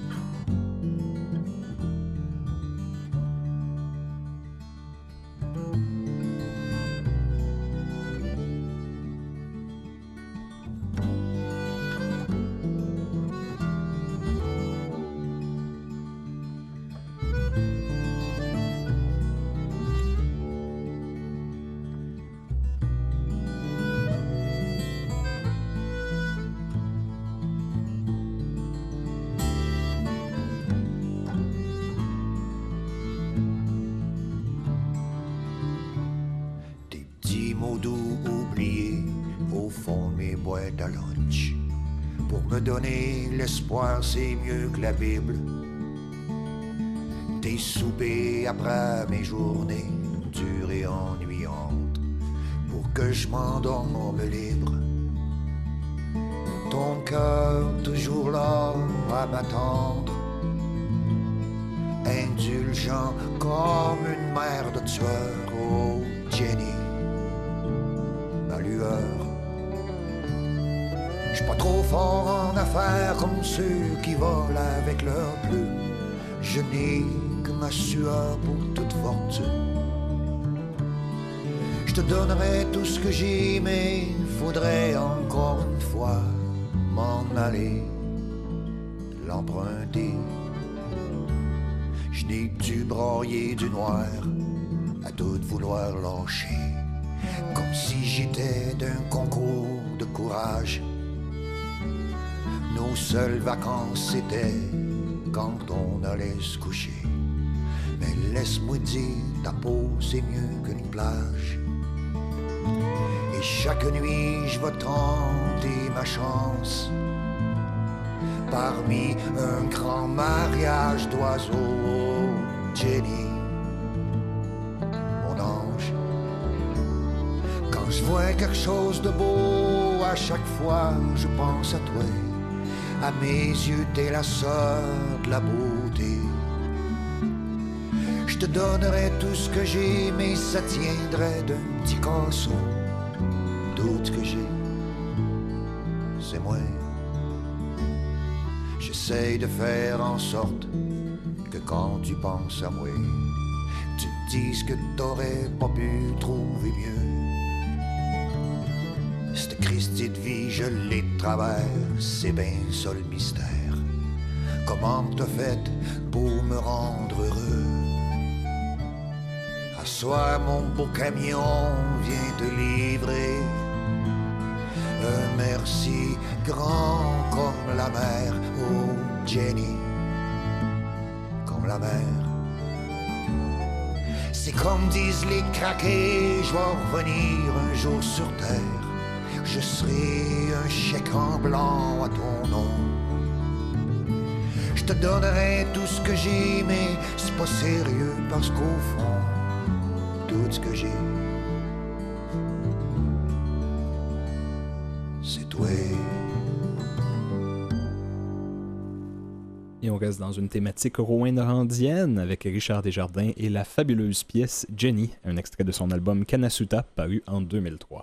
L'espoir, c'est mieux que la Bible. Tes soupers après mes journées dures et ennuyantes, pour que je m'endorme libre. Ton ton cœur toujours là à m'attendre, indulgent comme une mère de tueur. Oh Jenny, ma lueur. J'suis pas trop fort en affaires comme ceux qui volent avec leurs plumes. Je n'ai que ma sueur pour toute fortune. Je te donnerai tout ce que j'ai, mais faudrait encore une fois m'en aller, l'emprunter. Je n'ai que du broyer du noir à tout vouloir lâcher, comme si j'étais d'un concours de courage. Nos seules vacances c'était quand on allait se coucher. Mais laisse-moi dire, ta peau c'est mieux qu'une plage. Et chaque nuit je vais tenter ma chance parmi un grand mariage d'oiseaux. Jenny, mon ange, quand je vois quelque chose de beau, à chaque fois je pense à toi. À mes yeux t'es la sœur de la beauté. Je te donnerai tout ce que j'ai, mais ça tiendrait d'un petit casseau. Tout ce que j'ai, c'est moi. J'essaye de faire en sorte que quand tu penses à moi, tu te dises que t'aurais pas pu trouver mieux. Cette Christie de vie, je l'ai de travers, c'est bien ça le mystère. Comment t'as fait pour me rendre heureux? À soir, mon beau camion vient te livrer un merci grand comme la mer. Oh Jenny, comme la mer. C'est comme disent les craqués, je vais revenir un jour sur terre. Je serai un chèque en blanc à ton nom. Je te donnerai tout ce que j'ai, mais c'est pas sérieux parce qu'au fond, tout ce que j'ai, c'est toi. Et on reste dans une thématique rouyn-norandienne avec Richard Desjardins et la fabuleuse pièce Jenny, un extrait de son album Kanasuta paru en 2003.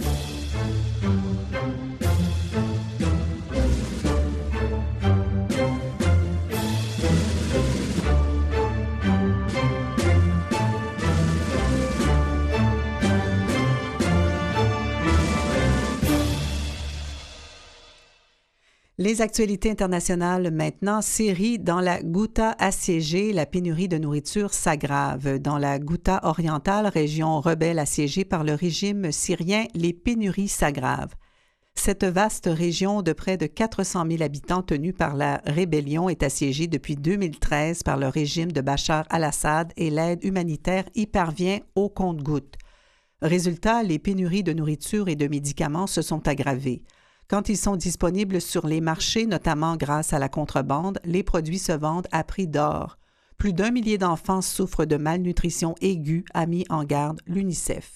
Les actualités internationales maintenant. Syrie, dans la Ghouta assiégée, la pénurie de nourriture s'aggrave. Dans la Ghouta orientale, région rebelle assiégée par le régime syrien, les pénuries s'aggravent. Cette vaste région de près de 400 000 habitants tenue par la rébellion est assiégée depuis 2013 par le régime de Bachar al-Assad et l'aide humanitaire y parvient au compte-gouttes. Résultat, les pénuries de nourriture et de médicaments se sont aggravées. Quand ils sont disponibles sur les marchés, notamment grâce à la contrebande, les produits se vendent à prix d'or. Plus d'1 millier d'enfants souffrent de malnutrition aiguë, a mis en garde l'UNICEF.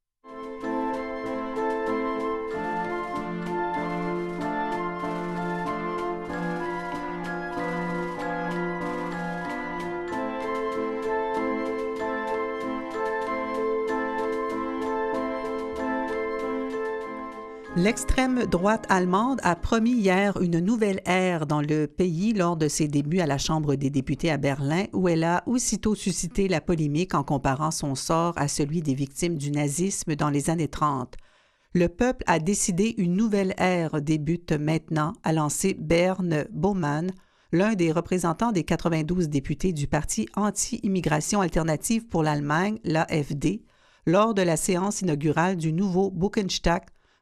L'extrême droite allemande a promis hier une nouvelle ère dans le pays lors de ses débuts à la Chambre des députés à Berlin, où elle a aussitôt suscité la polémique en comparant son sort à celui des victimes du nazisme dans les années 30. Le peuple a décidé une nouvelle ère débute maintenant, a lancé Bernd Baumann, l'un des représentants des 92 députés du Parti anti-immigration alternative pour l'Allemagne, l'AfD, lors de la séance inaugurale du nouveau Bundestag,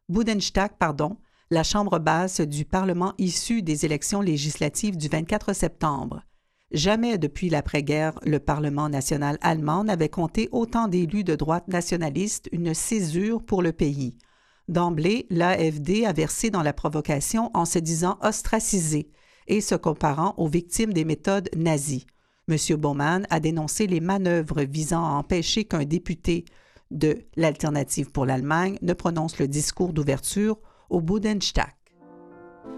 la chambre basse du Parlement issue des élections législatives du 24 septembre. Jamais depuis l'après-guerre, le Parlement national allemand n'avait compté autant d'élus de droite nationaliste, une césure pour le pays. D'emblée, l'AfD a versé dans la provocation en se disant ostracisé et se comparant aux victimes des méthodes nazies. M. Baumann a dénoncé les manœuvres visant à empêcher qu'un député de l'Alternative pour l'Allemagne ne prononce le discours d'ouverture au Bundestag.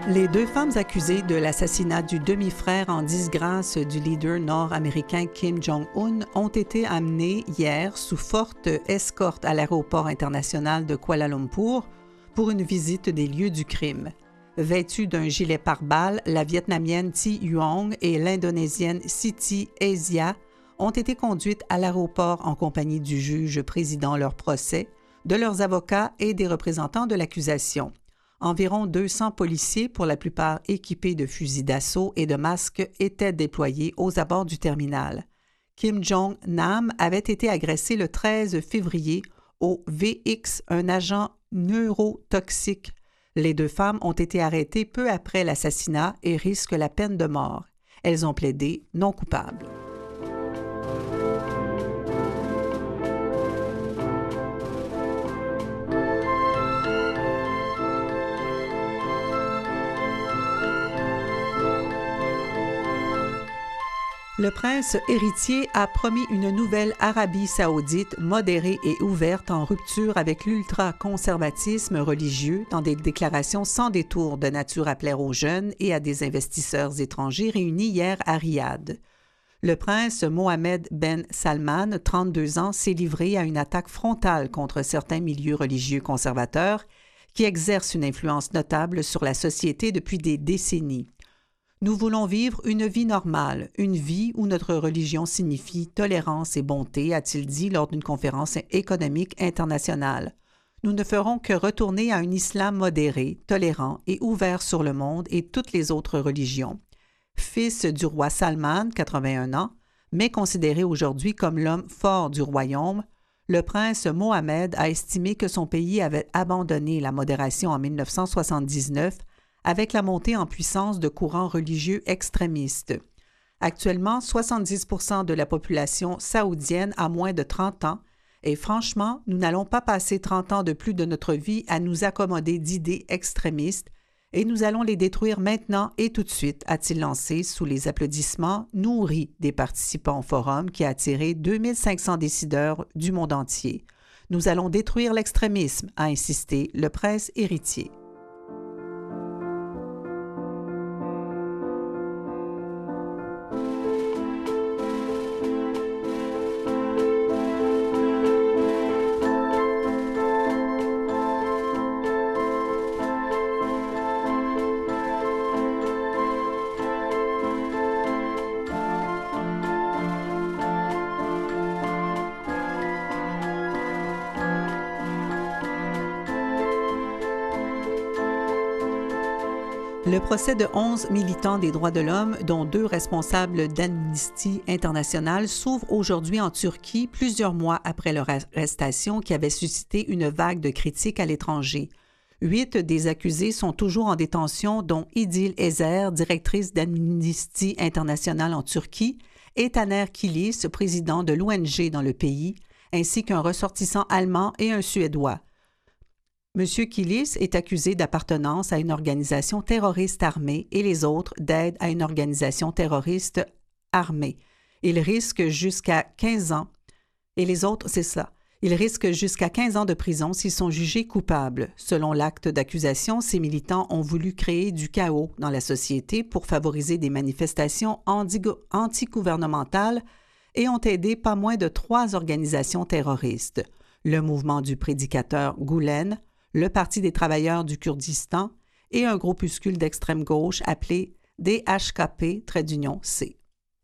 Les deux femmes accusées de l'assassinat du demi-frère en disgrâce du leader nord-américain Kim Jong-un ont été amenées hier sous forte escorte à l'aéroport international de Kuala Lumpur pour une visite des lieux du crime. Vêtues d'un gilet pare-balles, la Vietnamienne Thi Huong et l'Indonésienne Siti Aisyah ont été conduites à l'aéroport en compagnie du juge présidant leur procès, de leurs avocats et des représentants de l'accusation. Environ 200 policiers, pour la plupart équipés de fusils d'assaut et de masques, étaient déployés aux abords du terminal. Kim Jong-nam avait été agressé le 13 février au VX, un agent neurotoxique. Les deux femmes ont été arrêtées peu après l'assassinat et risquent la peine de mort. Elles ont plaidé non coupables. Le prince héritier a promis une nouvelle Arabie saoudite modérée et ouverte en rupture avec l'ultra-conservatisme religieux dans des déclarations sans détour de nature à plaire aux jeunes et à des investisseurs étrangers réunis hier à Riyad. Le prince Mohammed Ben Salman, 32 ans, s'est livré à une attaque frontale contre certains milieux religieux conservateurs qui exercent une influence notable sur la société depuis des décennies. Nous voulons vivre une vie normale, une vie où notre religion signifie tolérance et bonté, a-t-il dit lors d'une conférence économique internationale. Nous ne ferons que retourner à un islam modéré, tolérant et ouvert sur le monde et toutes les autres religions. Fils du roi Salman, 81 ans, mais considéré aujourd'hui comme l'homme fort du royaume, le prince Mohammed a estimé que son pays avait abandonné la modération en 1979 avec la montée en puissance de courants religieux extrémistes. Actuellement, 70% de la population saoudienne a moins de 30 ans et franchement, nous n'allons pas passer 30 ans de plus de notre vie à nous accommoder d'idées extrémistes et nous allons les détruire maintenant et tout de suite, a-t-il lancé sous les applaudissements nourris des participants au forum qui a attiré 2500 décideurs du monde entier. Nous allons détruire l'extrémisme, a insisté le prince héritier. Le procès de 11 militants des droits de l'homme, dont 2 responsables d'Amnesty International, s'ouvre aujourd'hui en Turquie, plusieurs mois après leur arrestation qui avait suscité une vague de critiques à l'étranger. 8 des accusés sont toujours en détention, dont Idil Ezer, directrice d'Amnesty International en Turquie, et Taner Kilis, président de l'ONG dans le pays, ainsi qu'un ressortissant allemand et un Suédois. M. Kilis est accusé d'appartenance à une organisation terroriste armée et les autres d'aide à une organisation terroriste armée. Il risque jusqu'à 15 ans. Et les autres, c'est ça. Ils risquent jusqu'à 15 ans de prison s'ils sont jugés coupables. Selon l'acte d'accusation, ces militants ont voulu créer du chaos dans la société pour favoriser des manifestations antigouvernementales et ont aidé pas moins de 3 organisations terroristes. Le mouvement du prédicateur Gülen, le Parti des travailleurs du Kurdistan et un groupuscule d'extrême gauche appelé DHKP-C.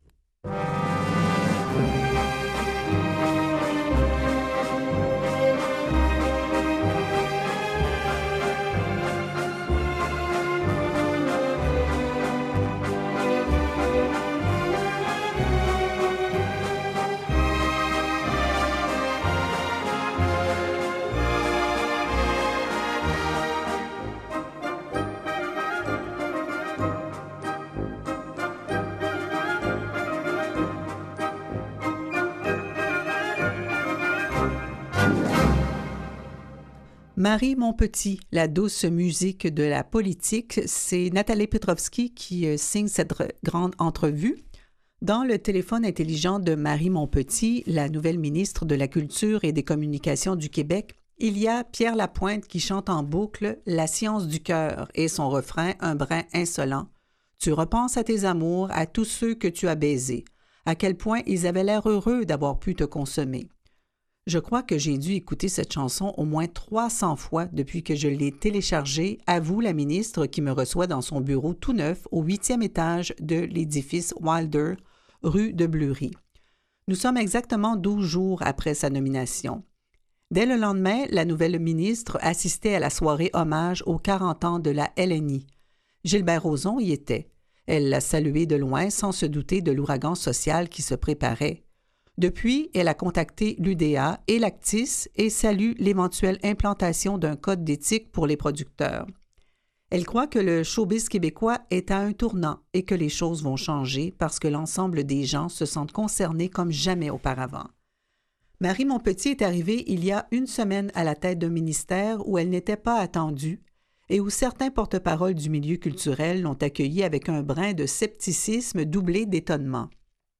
Marie Montpetit, la douce musique de la politique, c'est Nathalie Petrovski qui signe cette grande entrevue. Dans le téléphone intelligent de Marie Montpetit, la nouvelle ministre de la Culture et des Communications du Québec, Il y a Pierre Lapointe qui chante en boucle « La science du cœur » et son refrain un brin insolent. Tu repenses à tes amours, à tous ceux que tu as baisés, à quel point ils avaient l'air heureux d'avoir pu te consommer. Je crois que j'ai dû écouter cette chanson au moins 300 fois depuis que je l'ai téléchargée, avoue la ministre qui me reçoit dans son bureau tout neuf au 8e étage de l'édifice Wilder, rue de Bleury. Nous sommes exactement 12 jours après sa nomination. Dès le lendemain, la nouvelle ministre assistait à la soirée hommage aux 40 ans de la LNI. Gilbert Rozon y était. Elle l'a salué de loin sans se douter de l'ouragan social qui se préparait. Depuis, elle a contacté l'UDA et l'Actis et salue l'éventuelle implantation d'un code d'éthique pour les producteurs. Elle croit que le showbiz québécois est à un tournant et que les choses vont changer parce que l'ensemble des gens se sentent concernés comme jamais auparavant. Marie Montpetit est arrivée il y a une semaine à la tête d'un ministère où elle n'était pas attendue et où certains porte-paroles du milieu culturel l'ont accueillie avec un brin de scepticisme doublé d'étonnement.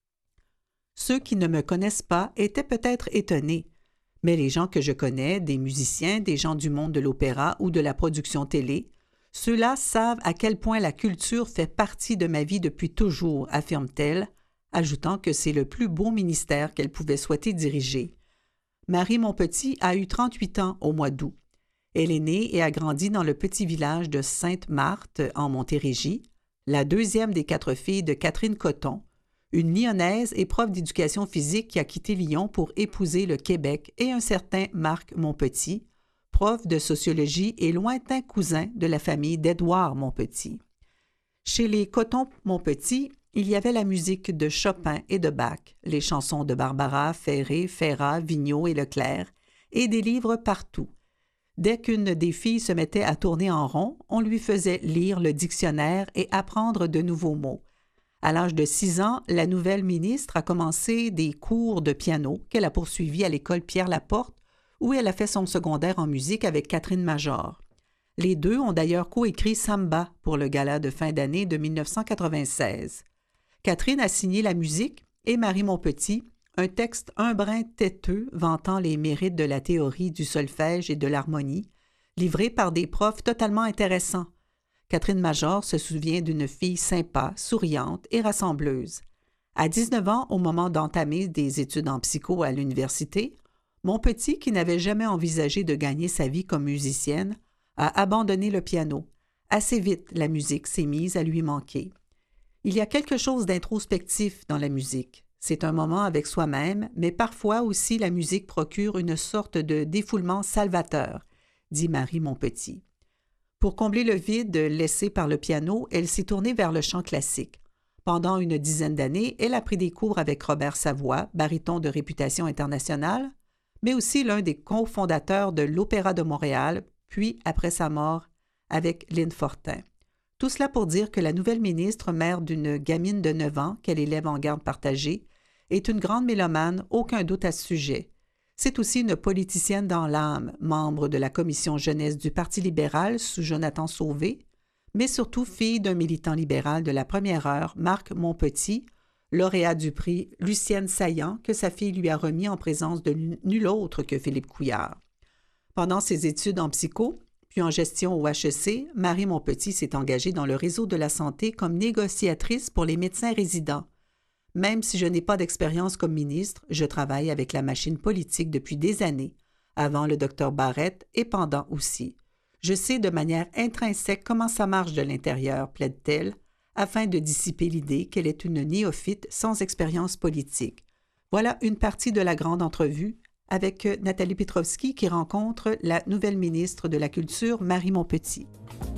Ceux qui ne me connaissent pas étaient peut-être étonnés, mais les gens que je connais, des musiciens, des gens du monde de l'opéra ou de la production télé, ceux-là savent à quel point la culture fait partie de ma vie depuis toujours, affirme-t-elle, ajoutant que c'est le plus beau ministère qu'elle pouvait souhaiter diriger. Marie Montpetit a eu 38 ans au mois d'août. Elle est née et a grandi dans le petit village de Sainte-Marthe, en Montérégie, la deuxième des 4 filles de Catherine Coton, une Lyonnaise et prof d'éducation physique qui a quitté Lyon pour épouser le Québec, et un certain Marc Montpetit, prof de sociologie et lointain cousin de la famille d'Édouard Montpetit. Chez les Coton-Montpetit, il y avait la musique de Chopin et de Bach, les chansons de Barbara, Ferré, Ferrat, Vigneault et Leclerc, et des livres partout. Dès qu'une des filles se mettait à tourner en rond, on lui faisait lire le dictionnaire et apprendre de nouveaux mots. À l'âge de 6 ans, la nouvelle ministre a commencé des cours de piano qu'elle a poursuivis à l'école Pierre-Laporte, où elle a fait son secondaire en musique avec Catherine Major. Les deux ont d'ailleurs coécrit Samba pour le gala de fin d'année de 1996. Catherine a signé la musique et Marie Montpetit, un texte un brin têteux vantant les mérites de la théorie du solfège et de l'harmonie, livré par des profs totalement intéressants. Catherine Major se souvient d'une fille sympa, souriante et rassembleuse. À 19 ans, au moment d'entamer des études en psycho à l'université, Montpetit, qui n'avait jamais envisagé de gagner sa vie comme musicienne, a abandonné le piano. Assez vite, la musique s'est mise à lui manquer. Il y a quelque chose d'introspectif dans la musique. C'est un moment avec soi-même, mais parfois aussi la musique procure une sorte de défoulement salvateur, dit Marie Montpetit. Pour combler le vide laissé par le piano, elle s'est tournée vers le chant classique. Pendant une dizaine d'années, elle a pris des cours avec Robert Savoie, baryton de réputation internationale, mais aussi l'un des cofondateurs de l'Opéra de Montréal, puis, après sa mort, avec Lynne Fortin. Tout cela pour dire que la nouvelle ministre, mère d'une gamine de 9 ans qu'elle élève en garde partagée, est une grande mélomane, aucun doute à ce sujet. C'est aussi une politicienne dans l'âme, membre de la commission jeunesse du Parti libéral sous Jonathan Sauvé, mais surtout fille d'un militant libéral de la première heure, Marc Montpetit, lauréat du prix Lucienne Saillant, que sa fille lui a remis en présence de nul autre que Philippe Couillard. Pendant ses études en psycho, puis en gestion au HEC, Marie Montpetit s'est engagée dans le réseau de la santé comme négociatrice pour les médecins résidents. Même si je n'ai pas d'expérience comme ministre, je travaille avec la machine politique depuis des années, avant le Dr Barrette et pendant aussi. Je sais de manière intrinsèque comment ça marche de l'intérieur, plaide-t-elle, afin de dissiper l'idée qu'elle est une néophyte sans expérience politique. Voilà une partie de la grande entrevue avec Nathalie Petrovski qui rencontre la nouvelle ministre de la Culture, Marie Montpetit.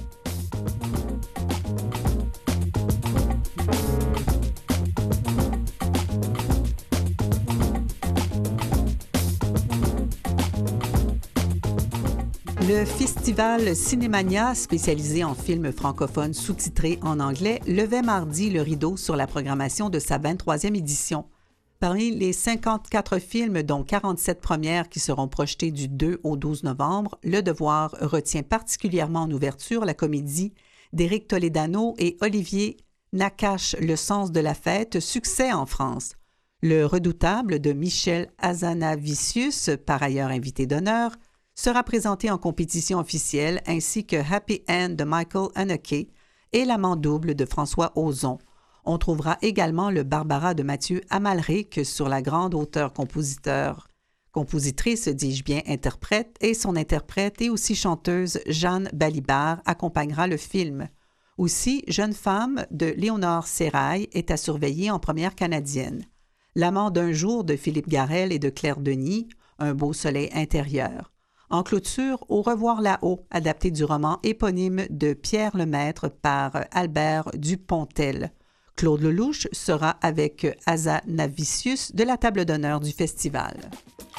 Le festival Cinémania, spécialisé en films francophones sous-titrés en anglais, levait mardi le rideau sur la programmation de sa 23e édition. Parmi les 54 films, dont 47 premières qui seront projetés du 2 au 12 novembre, Le Devoir retient particulièrement en ouverture la comédie d'Éric Toledano et Olivier Nakache, Le sens de la fête, succès en France. Le Redoutable de Michel Hazanavicius, par ailleurs invité d'honneur, sera présenté en compétition officielle, ainsi que Happy End de Michael Haneke et L'amant double de François Ozon. On trouvera également le Barbara de Mathieu Amalric sur la grande compositrice, dis-je bien, interprète, et son interprète et aussi chanteuse Jeanne Balibar accompagnera le film. Aussi, Jeune femme de Léonore Serrail est à surveiller en première canadienne. L'amant d'un jour de Philippe Garrel et de Claire Denis, Un beau soleil intérieur. En clôture, Au revoir là-haut, adapté du roman éponyme de Pierre Lemaître par Albert Dupontel. Claude Lelouch sera avec Asa Navicius de la table d'honneur du festival.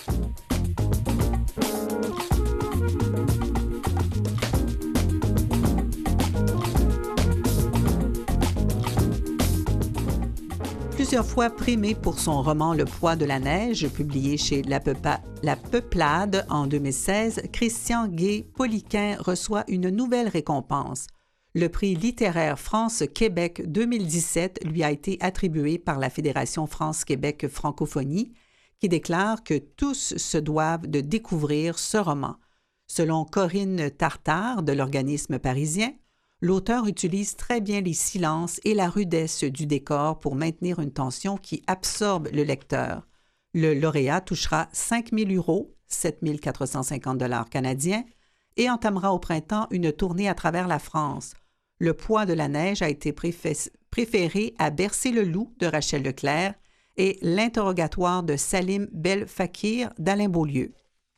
Plusieurs fois primé pour son roman Le poids de la neige, publié chez La Peuplade en 2016, Christian Guay-Poliquin reçoit une nouvelle récompense. Le prix littéraire France-Québec 2017 lui a été attribué par la Fédération France-Québec Francophonie, qui déclare que tous se doivent de découvrir ce roman. Selon Corinne Tartare de l'organisme parisien, l'auteur utilise très bien les silences et la rudesse du décor pour maintenir une tension qui absorbe le lecteur. Le lauréat touchera 5 000 €, 7 450 $ canadiens, et entamera au printemps une tournée à travers la France. Le poids de la neige a été préféré à Bercer le loup de Rachel Leclerc et L'interrogatoire de Salim Belfakir d'Alain Beaulieu.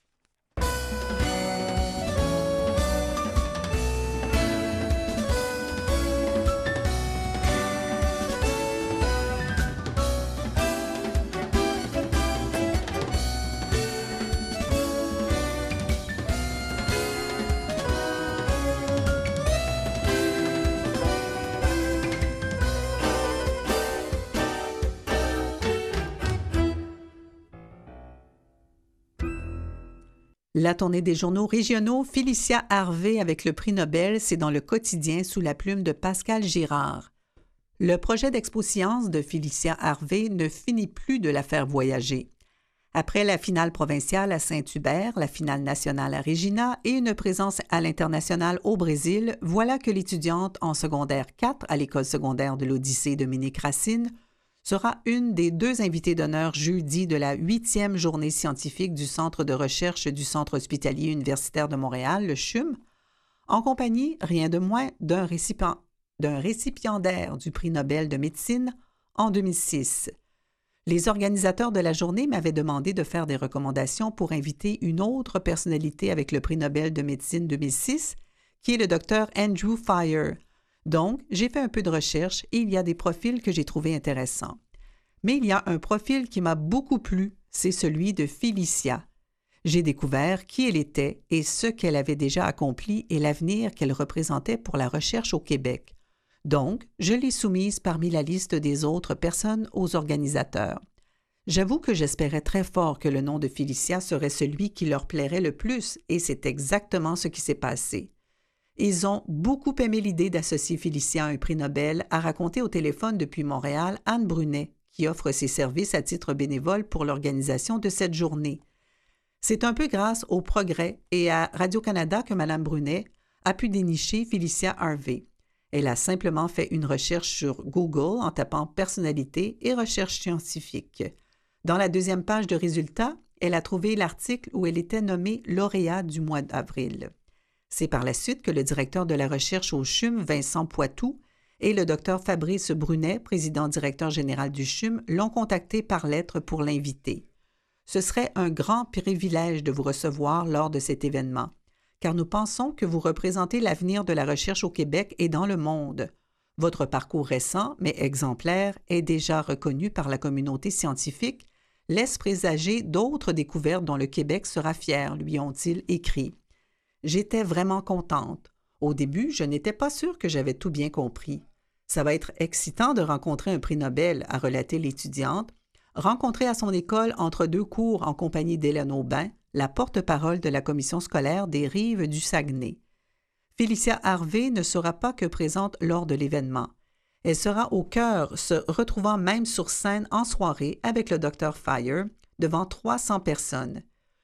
La tournée des journaux régionaux, Félicia Harvey avec le prix Nobel, c'est dans le quotidien sous la plume de Pascal Girard. Le projet d'Expo Science de Félicia Harvey ne finit plus de la faire voyager. Après la finale provinciale à Saint-Hubert, la finale nationale à Regina et une présence à l'international au Brésil, voilà que l'étudiante en secondaire 4 à l'école secondaire de l'Odyssée Dominique Racine sera une des 2 invitées d'honneur jeudi de la 8e journée scientifique du Centre de recherche du Centre hospitalier universitaire de Montréal, le CHUM, en compagnie, rien de moins, d'un récipiendaire du prix Nobel de médecine en 2006. Les organisateurs de la journée m'avaient demandé de faire des recommandations pour inviter une autre personnalité avec le prix Nobel de médecine 2006, qui est le Dr Andrew Fire. Donc, j'ai fait un peu de recherche et il y a des profils que j'ai trouvés intéressants. Mais il y a un profil qui m'a beaucoup plu, c'est celui de Félicia. J'ai découvert qui elle était et ce qu'elle avait déjà accompli et l'avenir qu'elle représentait pour la recherche au Québec. Donc, je l'ai soumise parmi la liste des autres personnes aux organisateurs. J'avoue que j'espérais très fort que le nom de Félicia serait celui qui leur plairait le plus et c'est exactement ce qui s'est passé. Ils ont beaucoup aimé l'idée d'associer Félicia à un prix Nobel, a raconté au téléphone depuis Montréal Anne Brunet, qui offre ses services à titre bénévole pour l'organisation de cette journée. C'est un peu grâce au Progrès et à Radio-Canada que Mme Brunet a pu dénicher Félicia Harvey. Elle a simplement fait une recherche sur Google en tapant « personnalité » et « recherche scientifique ». Dans la 2e page de résultats, elle a trouvé l'article où elle était nommée lauréat du mois d'avril. C'est par la suite que le directeur de la recherche au CHUM, Vincent Poitou, et le docteur Fabrice Brunet, président-directeur général du CHUM, l'ont contacté par lettre pour l'inviter. Ce serait un grand privilège de vous recevoir lors de cet événement, car nous pensons que vous représentez l'avenir de la recherche au Québec et dans le monde. Votre parcours récent, mais exemplaire, est déjà reconnu par la communauté scientifique, laisse présager d'autres découvertes dont le Québec sera fier, lui ont-ils écrit. J'étais vraiment contente. Au début, je n'étais pas sûre que j'avais tout bien compris. Ça va être excitant de rencontrer un prix Nobel, a relaté l'étudiante, rencontrée à son école entre 2 cours en compagnie d'Hélène Aubin, la porte-parole de la commission scolaire des Rives du Saguenay. Félicia Harvey ne sera pas que présente lors de l'événement. Elle sera au cœur, se retrouvant même sur scène en soirée avec le Dr Fire, devant 300 personnes.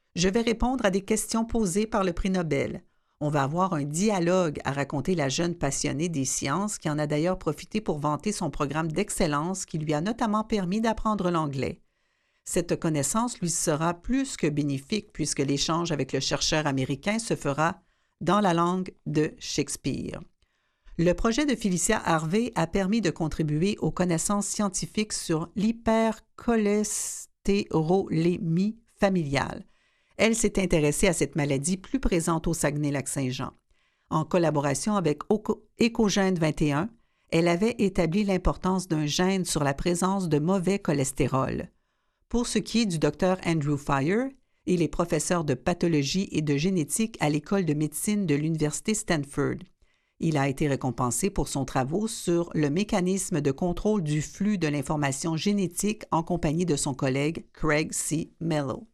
Je vais répondre à des questions posées par le prix Nobel. On va avoir un dialogue à raconter la jeune passionnée des sciences qui en a d'ailleurs profité pour vanter son programme d'excellence qui lui a notamment permis d'apprendre l'anglais. Cette connaissance lui sera plus que bénéfique puisque l'échange avec le chercheur américain se fera dans la langue de Shakespeare. Le projet de Felicia Harvey a permis de contribuer aux connaissances scientifiques sur l'hypercholestérolémie familiale. Elle s'est intéressée à cette maladie plus présente au Saguenay-Lac-Saint-Jean. En collaboration avec Écogène 21, elle avait établi l'importance d'un gène sur la présence de mauvais cholestérol. Pour ce qui est du Dr Andrew Fire, il est professeur de pathologie et de génétique à l'École de médecine de l'Université Stanford. Il a été récompensé pour son travail sur le mécanisme de contrôle du flux de l'information génétique en compagnie de son collègue Craig C. Mello.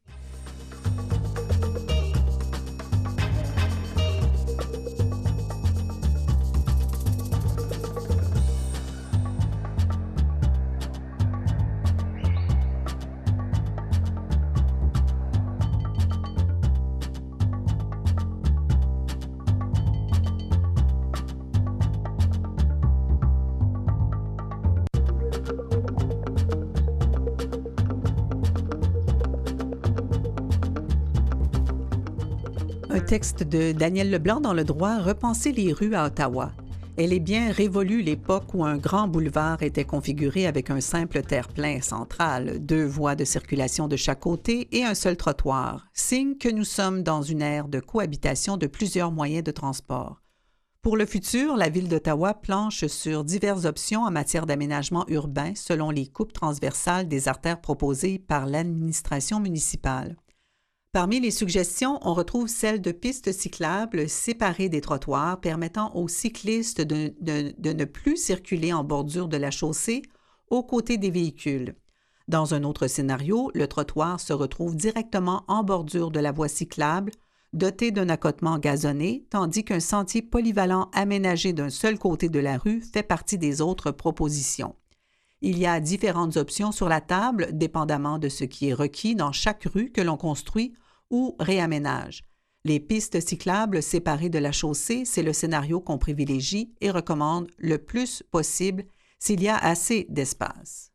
Un texte de Daniel Leblanc dans Le Droit, Repenser les rues à Ottawa. Elle est bien révolue l'époque où un grand boulevard était configuré avec un simple terre-plein central, 2 voies de circulation de chaque côté et un seul trottoir, signe que nous sommes dans une ère de cohabitation de plusieurs moyens de transport. Pour le futur, la Ville d'Ottawa planche sur diverses options en matière d'aménagement urbain selon les coupes transversales des artères proposées par l'administration municipale. Parmi les suggestions, on retrouve celle de pistes cyclables séparées des trottoirs permettant aux cyclistes de ne plus circuler en bordure de la chaussée aux côtés des véhicules. Dans un autre scénario, le trottoir se retrouve directement en bordure de la voie cyclable, doté d'un accotement gazonné, tandis qu'un sentier polyvalent aménagé d'un seul côté de la rue fait partie des autres propositions. Il y a différentes options sur la table, dépendamment de ce qui est requis dans chaque rue que l'on construit ou réaménage. Les pistes cyclables séparées de la chaussée, c'est le scénario qu'on privilégie et recommande le plus possible s'il y a assez d'espace.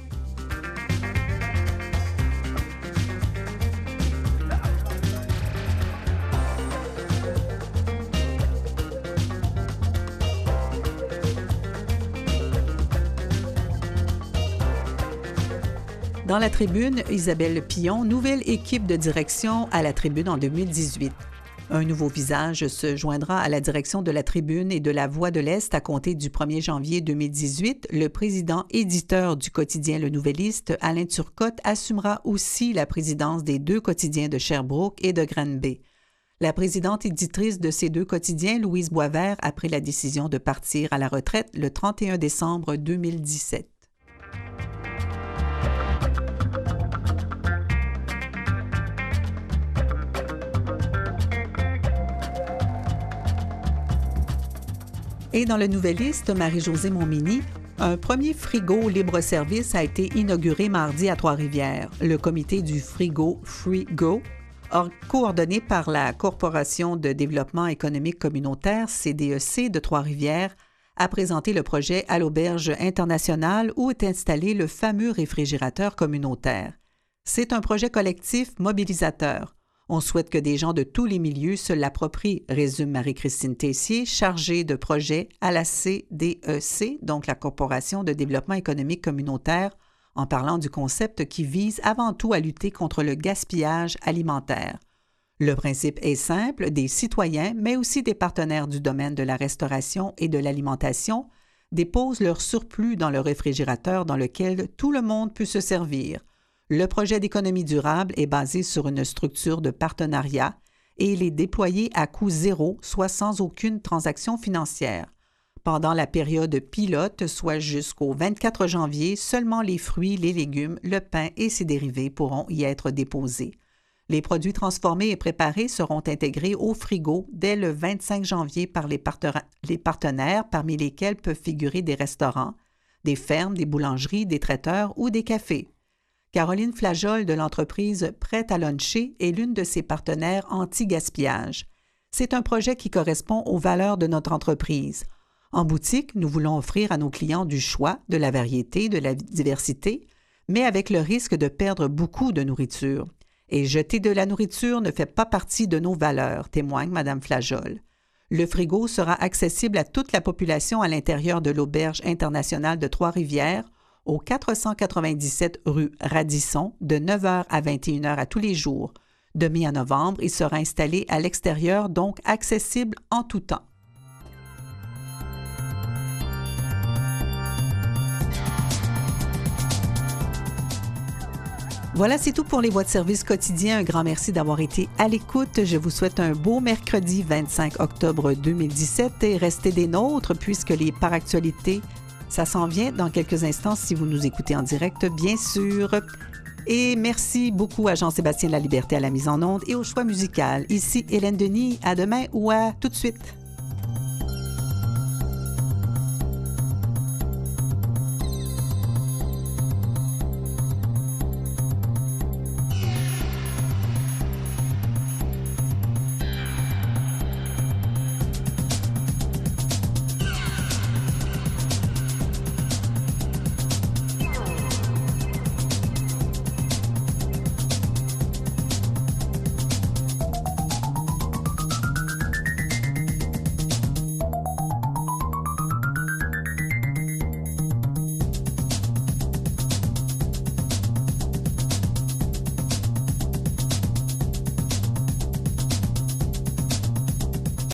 Dans la Tribune, Isabelle Pillon, nouvelle équipe de direction à la Tribune en 2018. Un nouveau visage se joindra à la direction de la Tribune et de la Voix de l'Est à compter du 1er janvier 2018. Le président éditeur du quotidien Le Nouvelliste, Alain Turcotte, assumera aussi la présidence des 2 quotidiens de Sherbrooke et de Granby. La présidente éditrice de ces 2 quotidiens, Louise Boisvert, a pris la décision de partir à la retraite le 31 décembre 2017. Et dans le Nouvelliste, Marie-Josée Montminy, un premier frigo libre-service a été inauguré mardi à Trois-Rivières. Le comité du frigo Free-Go, coordonné par la Corporation de développement économique communautaire, CDEC, de Trois-Rivières, a présenté le projet à l'Auberge internationale où est installé le fameux réfrigérateur communautaire. C'est un projet collectif mobilisateur. On souhaite que des gens de tous les milieux se l'approprient, résume Marie-Christine Tessier, chargée de projet à la CDEC, donc la Corporation de développement économique communautaire, en parlant du concept qui vise avant tout à lutter contre le gaspillage alimentaire. Le principe est simple, des citoyens, mais aussi des partenaires du domaine de la restauration et de l'alimentation, déposent leur surplus dans le réfrigérateur dans lequel tout le monde peut se servir. Le projet d'économie durable est basé sur une structure de partenariat et il est déployé à coût zéro, soit sans aucune transaction financière. Pendant la période pilote, soit jusqu'au 24 janvier, seulement les fruits, les légumes, le pain et ses dérivés pourront y être déposés. Les produits transformés et préparés seront intégrés au frigo dès le 25 janvier par les partenaires, parmi lesquels peuvent figurer des restaurants, des fermes, des boulangeries, des traiteurs ou des cafés. Caroline Flageol de l'entreprise Prête à luncher est l'une de ses partenaires anti-gaspillage. C'est un projet qui correspond aux valeurs de notre entreprise. En boutique, nous voulons offrir à nos clients du choix, de la variété, de la diversité, mais avec le risque de perdre beaucoup de nourriture. Et jeter de la nourriture ne fait pas partie de nos valeurs, témoigne Mme Flageol. Le frigo sera accessible à toute la population à l'intérieur de l'Auberge internationale de Trois-Rivières, au 497 rue Radisson, de 9h à 21h à tous les jours. De mai à novembre, il sera installé à l'extérieur, donc accessible en tout temps. Voilà, c'est tout pour les voies de service quotidiens. Un grand merci d'avoir été à l'écoute. Je vous souhaite un beau mercredi 25 octobre 2017 et restez des nôtres puisque les Paractualités, ça s'en vient dans quelques instants si vous nous écoutez en direct, bien sûr. Et merci beaucoup à Jean-Sébastien Laliberté à la mise en onde et au choix musical. Ici Hélène Denis, à demain ou à tout de suite.